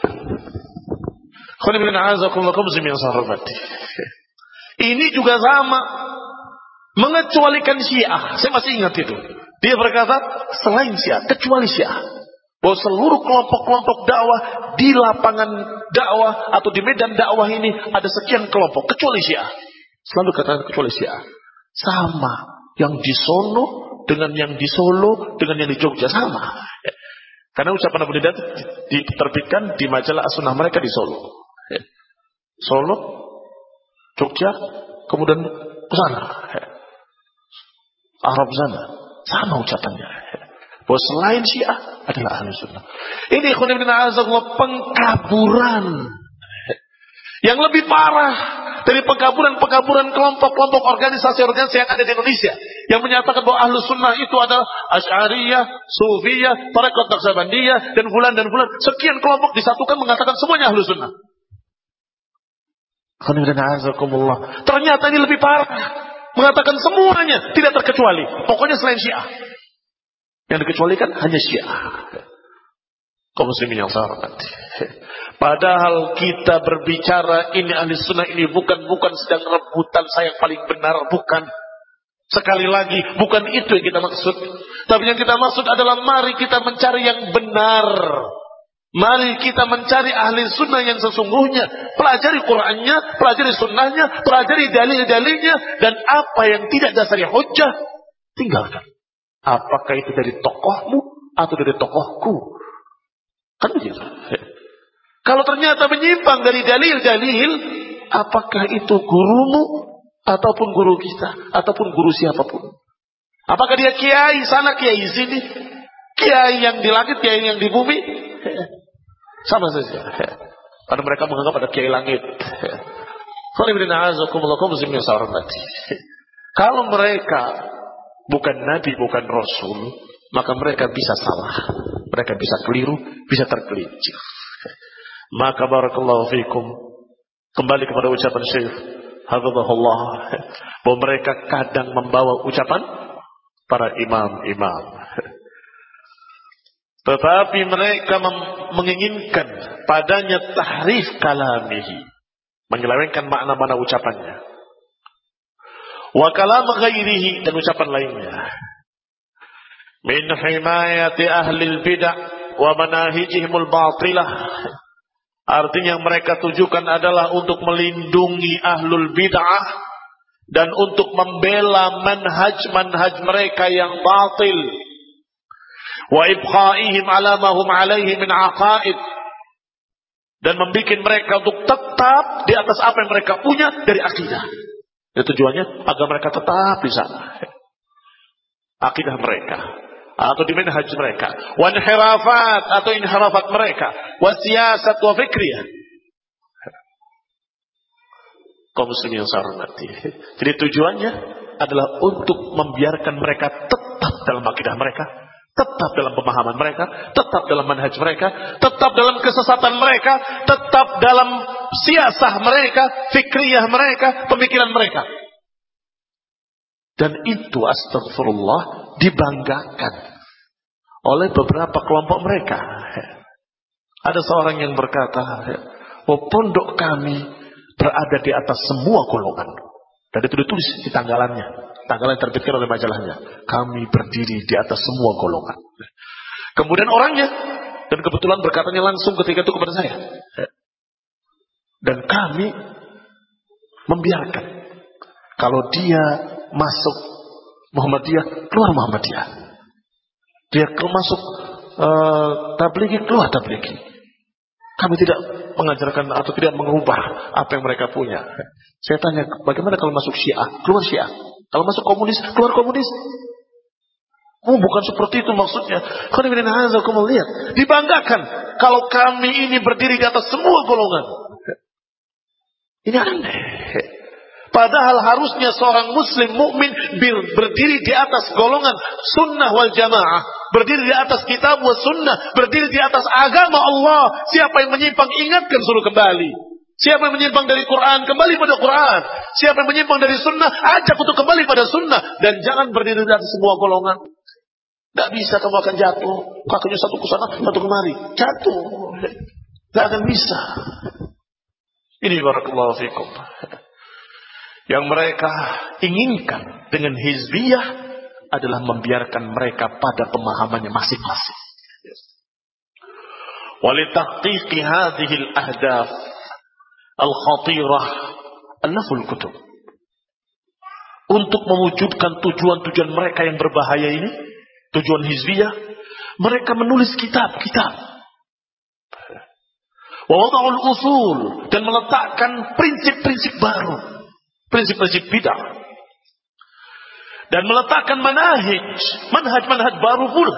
Ini juga sama, mengecualikan Syiah. Saya masih ingat itu. Dia berkata selain Syiah, kecuali Syiah, bahwa seluruh kelompok-kelompok dakwah di lapangan dakwah atau di medan dakwah ini ada sekian kelompok, kecuali Syiah. Selalu katakan kecuali Syiah. Sama, yang di Solo dengan yang di Solo dengan yang di Jogja sama. Karena ucapan Abu Nida diterbitkan di majalah As-Sunnah mereka di Solo. Solo, Jogja, kemudian ke sana. Arab sana. Sama ucapannya. Bahwa selain Syiah adalah ahli sunnah. Ini pengkaburan. Yang lebih parah dari pengkaburan-pengkaburan kelompok-kelompok organisasi-organisasi yang ada di Indonesia. Yang menyatakan bahwa ahlu sunnah itu adalah Asy'ariyah, Sufiyah, Tarekat Naqsabandiyah, dan bulan dan bulan. Sekian kelompok disatukan mengatakan semuanya ahlu sunnah. Ternyata ini lebih parah. Mengatakan semuanya tidak terkecuali. Pokoknya selain Syiah. Yang dikecualikan hanya Syiah. Kaum muslimin yang saya hormati. Padahal kita berbicara ini ahli sunnah ini bukan bukan sedang rebutan saya yang paling benar, bukan. Sekali lagi, bukan itu yang kita maksud. Tapi yang kita maksud adalah mari kita mencari yang benar. Mari kita mencari ahli sunnah yang sesungguhnya. Pelajari Qur'annya, pelajari sunnahnya, pelajari dalil-dalilnya. Dan apa yang tidak dasari hujjah, tinggalkan. Apakah itu dari tokohmu atau dari tokohku? Kan begitu. Kalau ternyata menyimpang dari dalil-dalil, apakah itu gurumu ataupun guru kita ataupun guru siapapun? Apakah dia kiai sana, kiai sini, kiai yang di langit, kiai yang di bumi? Sama saja. Karena mereka menganggap ada kiai langit. Kalau mereka bukan nabi, bukan rasul, maka mereka bisa salah, mereka bisa keliru, bisa tergelincir. Maka barakallahu fikum, kembali kepada ucapan Syekh hafizahullah, bahwa mereka kadang membawa ucapan para imam-imam, tetapi mereka menginginkan padanya tahrif kalamihi, menyelewengkan makna-makna ucapannya, wa kalam ghairihi, dan ucapan lainnya, min himayati ahlil bid'ah wa manahijihimul batilah. Artinya yang mereka tujukan adalah untuk melindungi ahlul bid'ah dan untuk membela manhaj-manhaj mereka yang batil. Wa ibqaihim ala ma hum alaihi min aqaid, dan membikin mereka untuk tetap di atas apa yang mereka punya dari akidah. Ya, tujuannya agar mereka tetap di sana. Akidah mereka atau di manhaj mereka, wa inhirafat atau inhirafat mereka, wa siyasat wa fikriyah. Kaum muslimin yang saya hormati. Jadi tujuannya adalah untuk membiarkan mereka tetap dalam akidah mereka, tetap dalam pemahaman mereka, tetap dalam manhaj mereka, tetap dalam kesesatan mereka, tetap dalam siasah mereka, fikriyah mereka, pemikiran mereka. Dan itu astagfirullah dibanggakan oleh beberapa kelompok mereka. Ada seorang yang berkata, oh, pondok kami berada di atas semua golongan. Dan itu ditulis di tanggalannya, tanggalan yang terbitkan oleh majalahnya. Kami berdiri di atas semua golongan. Kemudian orangnya, dan kebetulan berkatanya langsung ketika itu kepada saya. Dan kami membiarkan kalau dia masuk Muhammadiyah, keluar Muhammadiyah. Dia masuk uh, tablighi, keluar tablighi. Kami tidak mengajarkan atau tidak mengubah apa yang mereka punya. Saya tanya, bagaimana kalau masuk Syiah, keluar Syiah? Kalau masuk komunis, keluar komunis? Oh, bukan seperti itu maksudnya. Lihat, dibanggakan kalau kami ini berdiri di atas semua golongan. Ini aneh. Padahal harusnya seorang muslim mukmin berdiri di atas golongan sunnah wal jamaah, berdiri di atas kitab wa sunnah, berdiri di atas agama Allah. Siapa yang menyimpang, ingatkan, suruh kembali. Siapa yang menyimpang dari Quran, kembali pada Quran. Siapa yang menyimpang dari sunnah, ajak untuk kembali pada sunnah. Dan jangan berdiri di atas semua golongan. Tidak bisa, kamu akan jatuh. Kakinya satu ke sana, satu kemari, jatuh. Tidak akan bisa. Ini barakallahu fikum. Yang mereka inginkan dengan hizbiyah adalah membiarkan mereka pada pemahamannya masing-masing. Walitahqiqi hadhihi al-ahdaf al-khatirah alaful kutub. Untuk mewujudkan tujuan-tujuan mereka yang berbahaya ini, tujuan hizbiyah, mereka menulis kitab-kitab. Wa wada'ul usul, dan meletakkan prinsip-prinsip baru. Prinsip-prinsip bid'ah, dan meletakkan manhaj, manhaj-manhaj baru pula.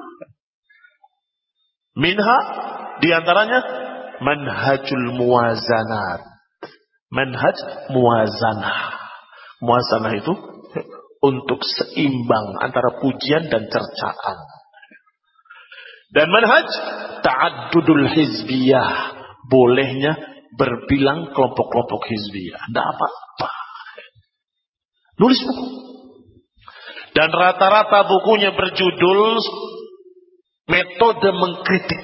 Minha, diantaranya manhajul muwazanat, manhaj muwazanah. Muwazanah itu untuk seimbang antara pujian dan cercaan. Dan manhaj ta'addudul hizbiyah, bolehnya berbilang kelompok-kelompok hizbiyah. Tidak apa-apa. Nulis buku. Dan rata-rata bukunya berjudul Metode Mengkritik.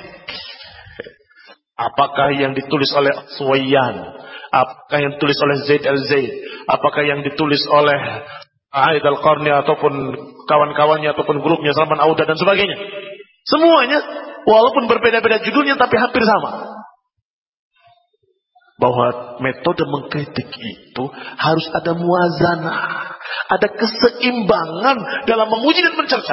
Apakah yang ditulis oleh Suwayyan, apakah yang ditulis oleh Zaid al-Zaid, apakah yang ditulis oleh Aid al-Qarni ataupun kawan-kawannya ataupun grupnya Salman Auda dan sebagainya. Semuanya walaupun berbeda-beda judulnya tapi hampir sama. Bahwa metode mengkritik itu harus ada muazanah, ada keseimbangan dalam memuji dan mencerca.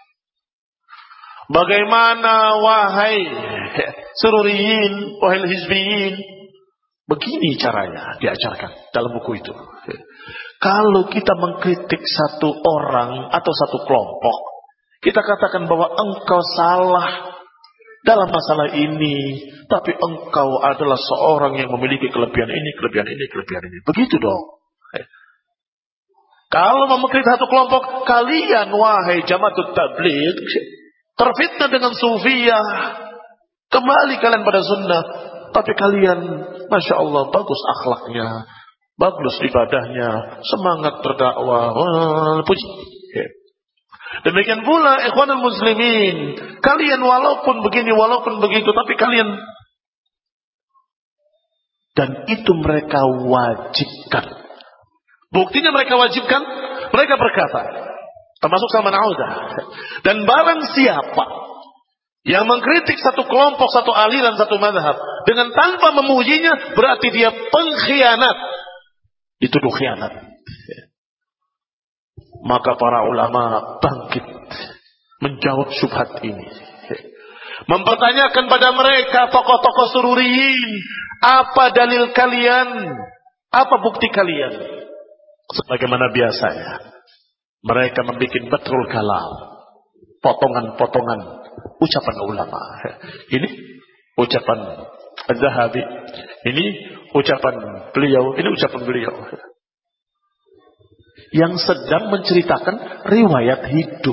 Bagaimana wahai sururiyin, wahai hizbiyin, begini caranya diajarkan dalam buku itu. Kalau kita mengkritik satu orang atau satu kelompok, kita katakan bahwa engkau salah dalam masalah ini, tapi engkau adalah seorang yang memiliki kelebihan ini, kelebihan ini, kelebihan ini. Begitu dong. Kalau mengkritik satu kelompok, kalian wahai Jamaatut Tabligh terfitnah dengan sufiyah, kembali kalian pada sunnah, tapi kalian Masya Allah bagus akhlaknya, bagus ibadahnya, semangat berdakwah, wah, puji. Demikian pula ikhwanul muslimin, kalian walaupun begini, walaupun begitu, tapi kalian, dan itu mereka wajibkan. Buktinya mereka wajibkan, mereka berkata, termasuk Salman Auda, dan barang siapa yang mengkritik satu kelompok, satu aliran, satu mazhab dengan tanpa memujinya, berarti dia pengkhianat, dituduh khianat. Maka para ulama bangkit menjawab syubhat ini, mempertanyakan pada mereka tokoh-tokoh sururiyin, apa dalil kalian, apa bukti kalian? Sebagaimana biasanya mereka membuat betul kalam, potongan-potongan ucapan ulama. Ini ucapan Az-Zahabi, ini ucapan beliau, ini ucapan beliau, yang sedang menceritakan riwayat hidup.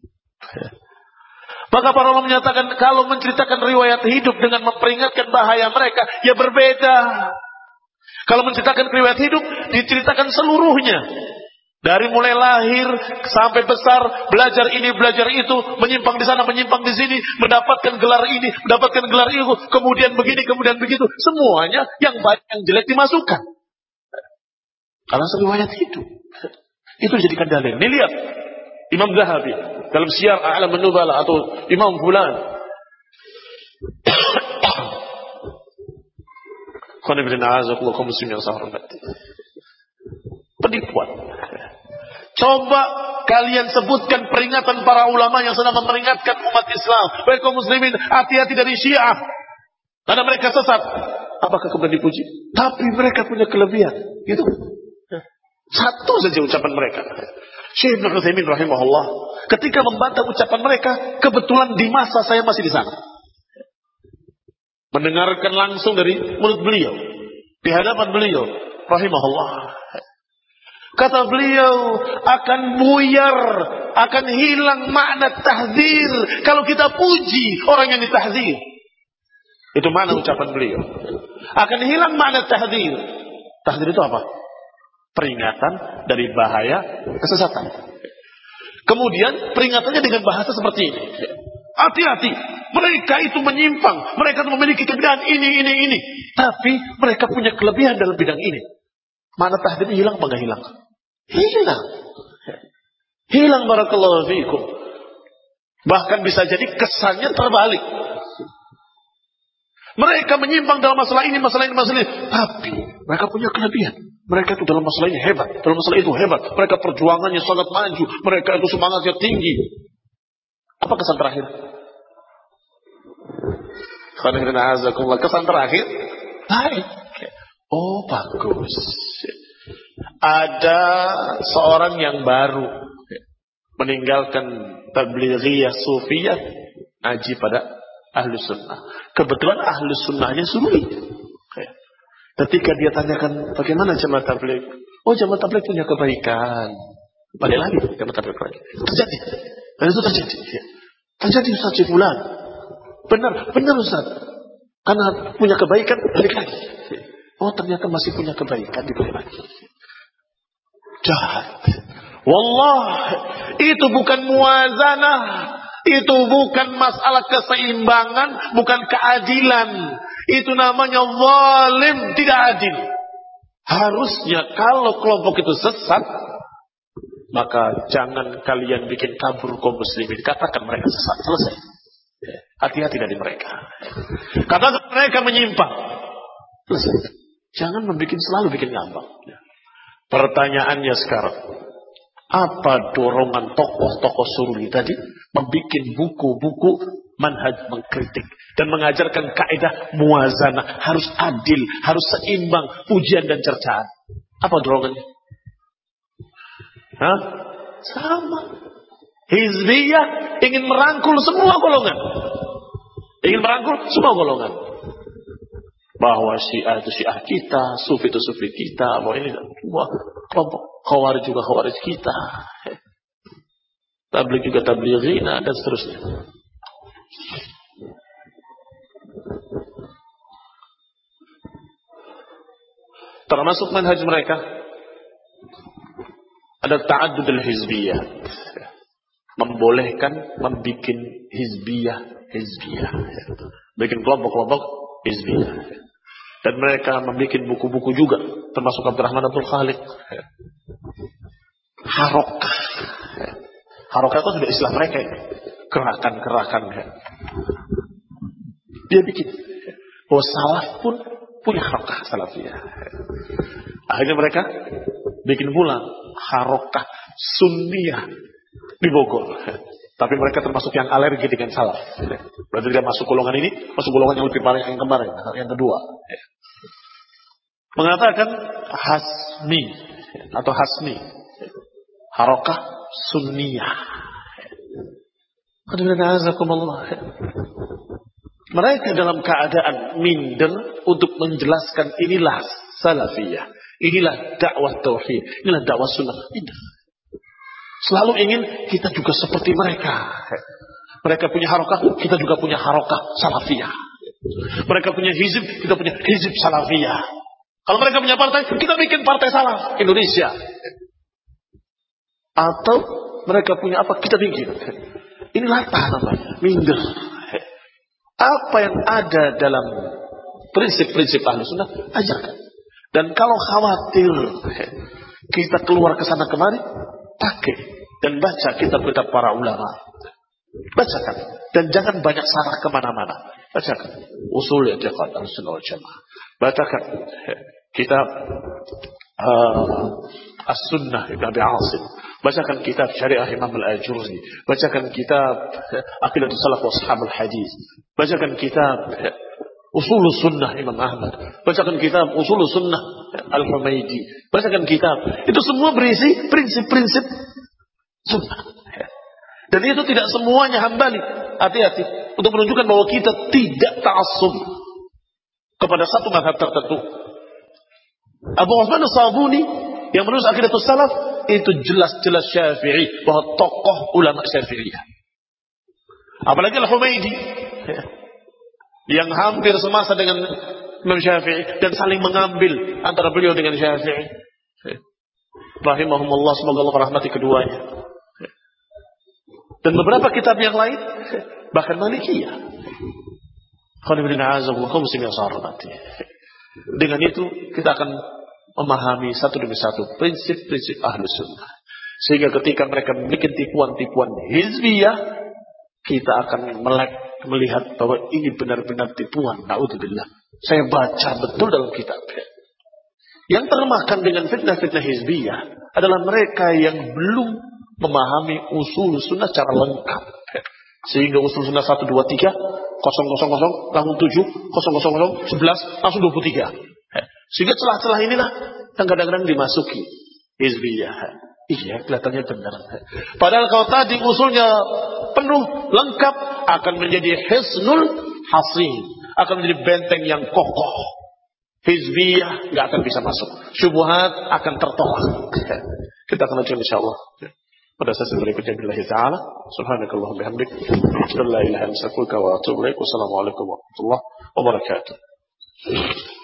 Maka para ulama menyatakan kalau menceritakan riwayat hidup dengan memperingatkan bahaya mereka, ya berbeda. Kalau menceritakan riwayat hidup, diceritakan seluruhnya. Dari mulai lahir sampai besar, belajar ini, belajar itu, menyimpang di sana, menyimpang di sini, mendapatkan gelar ini, mendapatkan gelar itu, kemudian begini, kemudian begitu. Semuanya yang baik, yang jelek dimasukkan. Karena riwayat hidup. Itu dijadikan dalil. Ini lihat Imam Zahabi dalam Syiar A'lam an-Nubala atau Imam Fulan. Penipuan. Coba kalian sebutkan peringatan para ulama yang sedang memperingatkan umat Islam, baik kaum muslimin, hati-hati dari Syiah karena mereka sesat. Apakah kemudian dipuji? Tapi mereka punya kelebihan. Gitu. Satu saja ucapan mereka. Syekh Ibnu Utsaimin rahimahullah ketika membantah ucapan mereka, kebetulan di masa saya masih di sana, mendengarkan langsung dari mulut beliau, di hadapan beliau rahimahullah. Kata beliau, akan buyar, akan hilang makna tahdzir kalau kita puji orang yang ditahdzir. Itu makna ucapan beliau. Akan hilang makna tahdzir. Tahdzir itu apa? Peringatan dari bahaya kesesatan. Kemudian peringatannya dengan bahasa seperti ini. Hati-hati, mereka itu menyimpang, mereka itu memiliki kelebihan ini, ini, ini. Tapi mereka punya kelebihan dalam bidang ini. Mana tahdir hilang apa enggak hilang? Hilang. Hilang barakallahu fiikum. Bahkan bisa jadi kesannya terbalik. Mereka menyimpang dalam masalah ini, masalah ini, masalah ini. Tapi mereka punya kelebihan. Mereka itu dalam masalah ini hebat. Dalam masalah itu hebat. Mereka perjuangannya sangat maju. Mereka itu semangatnya tinggi. Apa kesan terakhir? Kesan terakhir? Baik. Oh bagus. Ada seorang yang baru meninggalkan tablighiyah sufiyah, ngaji pada ahlu sunnah. Kebetulan ahlu sunnahnya suri. Ketika dia tanyakan bagaimana jamaah tabligh, oh jamaah tabligh punya kebaikan. Balik lagi jamaah tabligh lagi. Terjadi. Dan itu terjadi. Ya. Terjadi Ustaz Fulan. Benar, benar Ustaz. Karena punya kebaikan, balik lagi. Oh ternyata masih punya kebaikan, dibalik lagi. Jahat. Wallah, itu bukan muazanah. Itu bukan masalah keseimbangan, bukan keadilan. Itu namanya zalim, tidak adil. Harusnya kalau kelompok itu sesat, maka jangan kalian bikin kabur kaum muslimin. Katakan mereka sesat, selesai. Hati-hati dari mereka. Katakan mereka menyimpang, selesai. Jangan membuat selalu bikin ngambang. Pertanyaannya sekarang, apa dorongan tokoh-tokoh sururi tadi membuat buku-buku manhaj mengkritik dan mengajarkan kaidah muazanah, harus adil, harus seimbang, pujian dan cercaan? Apa dorongannya? Hah? Sama. Hizbiyah ingin merangkul semua golongan. Ingin merangkul semua golongan. Bahwa Syiah itu Syiah kita, Sufi itu Sufi kita, bahwa ini semua kelompok, Khawarij juga Khawarij kita, Tabligh juga Tablighina, dan seterusnya. Termasuk manhaj mereka ada ta'addud al-hizbiyah, membolehkan membuat hizbiyah hizbiyah, bikin kelompok-kelompok hizbiyah. Dan mereka membuat buku-buku juga, termasuk Abdurrahman Abdul Khaliq. Harokah. Harokah itu sudah istilah mereka ini. Gerakan-gerakan. Dia bikin. Bahwa salaf pun punya harokah salafiyah. Akhirnya mereka bikin pula harokah sunniyah di Bogor. Tapi mereka termasuk yang alergi dengan salaf. Berarti dia masuk golongan ini, masuk golongan yang lebih parah yang kemarin, yang kedua. Mengatakan hasmi atau hasmi, harokah sunniyah. Mereka dalam keadaan minder untuk menjelaskan inilah salafiyah, inilah dakwah tauhid, inilah dakwah sunnah. Minder. Selalu ingin kita juga seperti mereka. Mereka punya harokah, kita juga punya harokah salafiyah. Mereka punya hizib, kita punya hizib salafiyah. Kalau mereka punya partai, kita bikin partai salaf Indonesia. Atau mereka punya apa, kita bikin. Ini latah namanya, minder. Apa yang ada dalam prinsip-prinsip ahli sunnah, ajarkan. Dan kalau khawatir kita keluar ke sana kemari, pakai dan baca kitab-kitab para ulama. Bacakan. Dan jangan banyak sarah kemana-mana. Bacakan usul i'tiqad Ahlussunnah wal Jamaah. Bacakan kitab uh, As-Sunnah Ibn Abi Asim. Bacakan kitab Syariah Imam Al-Ajurri. Bacakan kitab Aqidatus Salaf wa Ashabul Hadis. Bacakan kitab Usulus Sunnah Imam Ahmad. Bacakan kitab Usulus Sunnah Al-Humaydi. Bacakan kitab. Itu semua berisi prinsip-prinsip sunnah. Dan itu tidak semuanya hambali. Hati-hati. Untuk menunjukkan bahwa kita tidak ta'assub kepada satu mazhab tertentu. Abu Uthman As-Sabuni yang menulis Aqidatus Salaf itu jelas-jelas Syafi'i, bahwa tokoh ulama Syafi'iyah. Apalagi Al-Humaydi yang hampir semasa dengan Imam Syafi'i dan saling mengambil antara beliau dengan Syafi'i. Rahimahumullah, semoga Allah merahmati keduanya. Dan beberapa kitab yang lain, bahkan Malikiyah. Dengan itu kita akan memahami satu demi satu prinsip-prinsip Ahlus Sunnah. Sehingga ketika mereka membuat tipuan-tipuan hizbiyah, kita akan melek melihat bahwa ini benar-benar tipuan. Na'udzubillah. Saya baca betul dalam kitabnya. Yang termakan dengan fitnah-fitnah hizbiyah adalah mereka yang belum memahami usul sunnah secara lengkap. Sehingga usul sunnah satu, dua, tiga, kosong, kosong, kosong, langsung tujuh, kosong, kosong, kosong, sebelas, langsung dua puluh tiga. Sehingga celah-celah inilah yang kadang-kadang dimasuki hizbiyah. Iya, kelihatannya benar. Padahal kalau tadi usulnya penuh, lengkap, akan menjadi hisnul hasin, akan menjadi benteng yang kokoh. Hizbiyah nggak akan bisa masuk. Syubhat akan tertolak. Kita akan lanjutkan insyaallah pada sesi berikutnya billahi ta'ala. Subhanakallahumma bihamdik, asyhadu an la ilaha illa anta astaghfiruka wa atubu ilaik. Wassalamualaikum warahmatullahi wabarakatuh.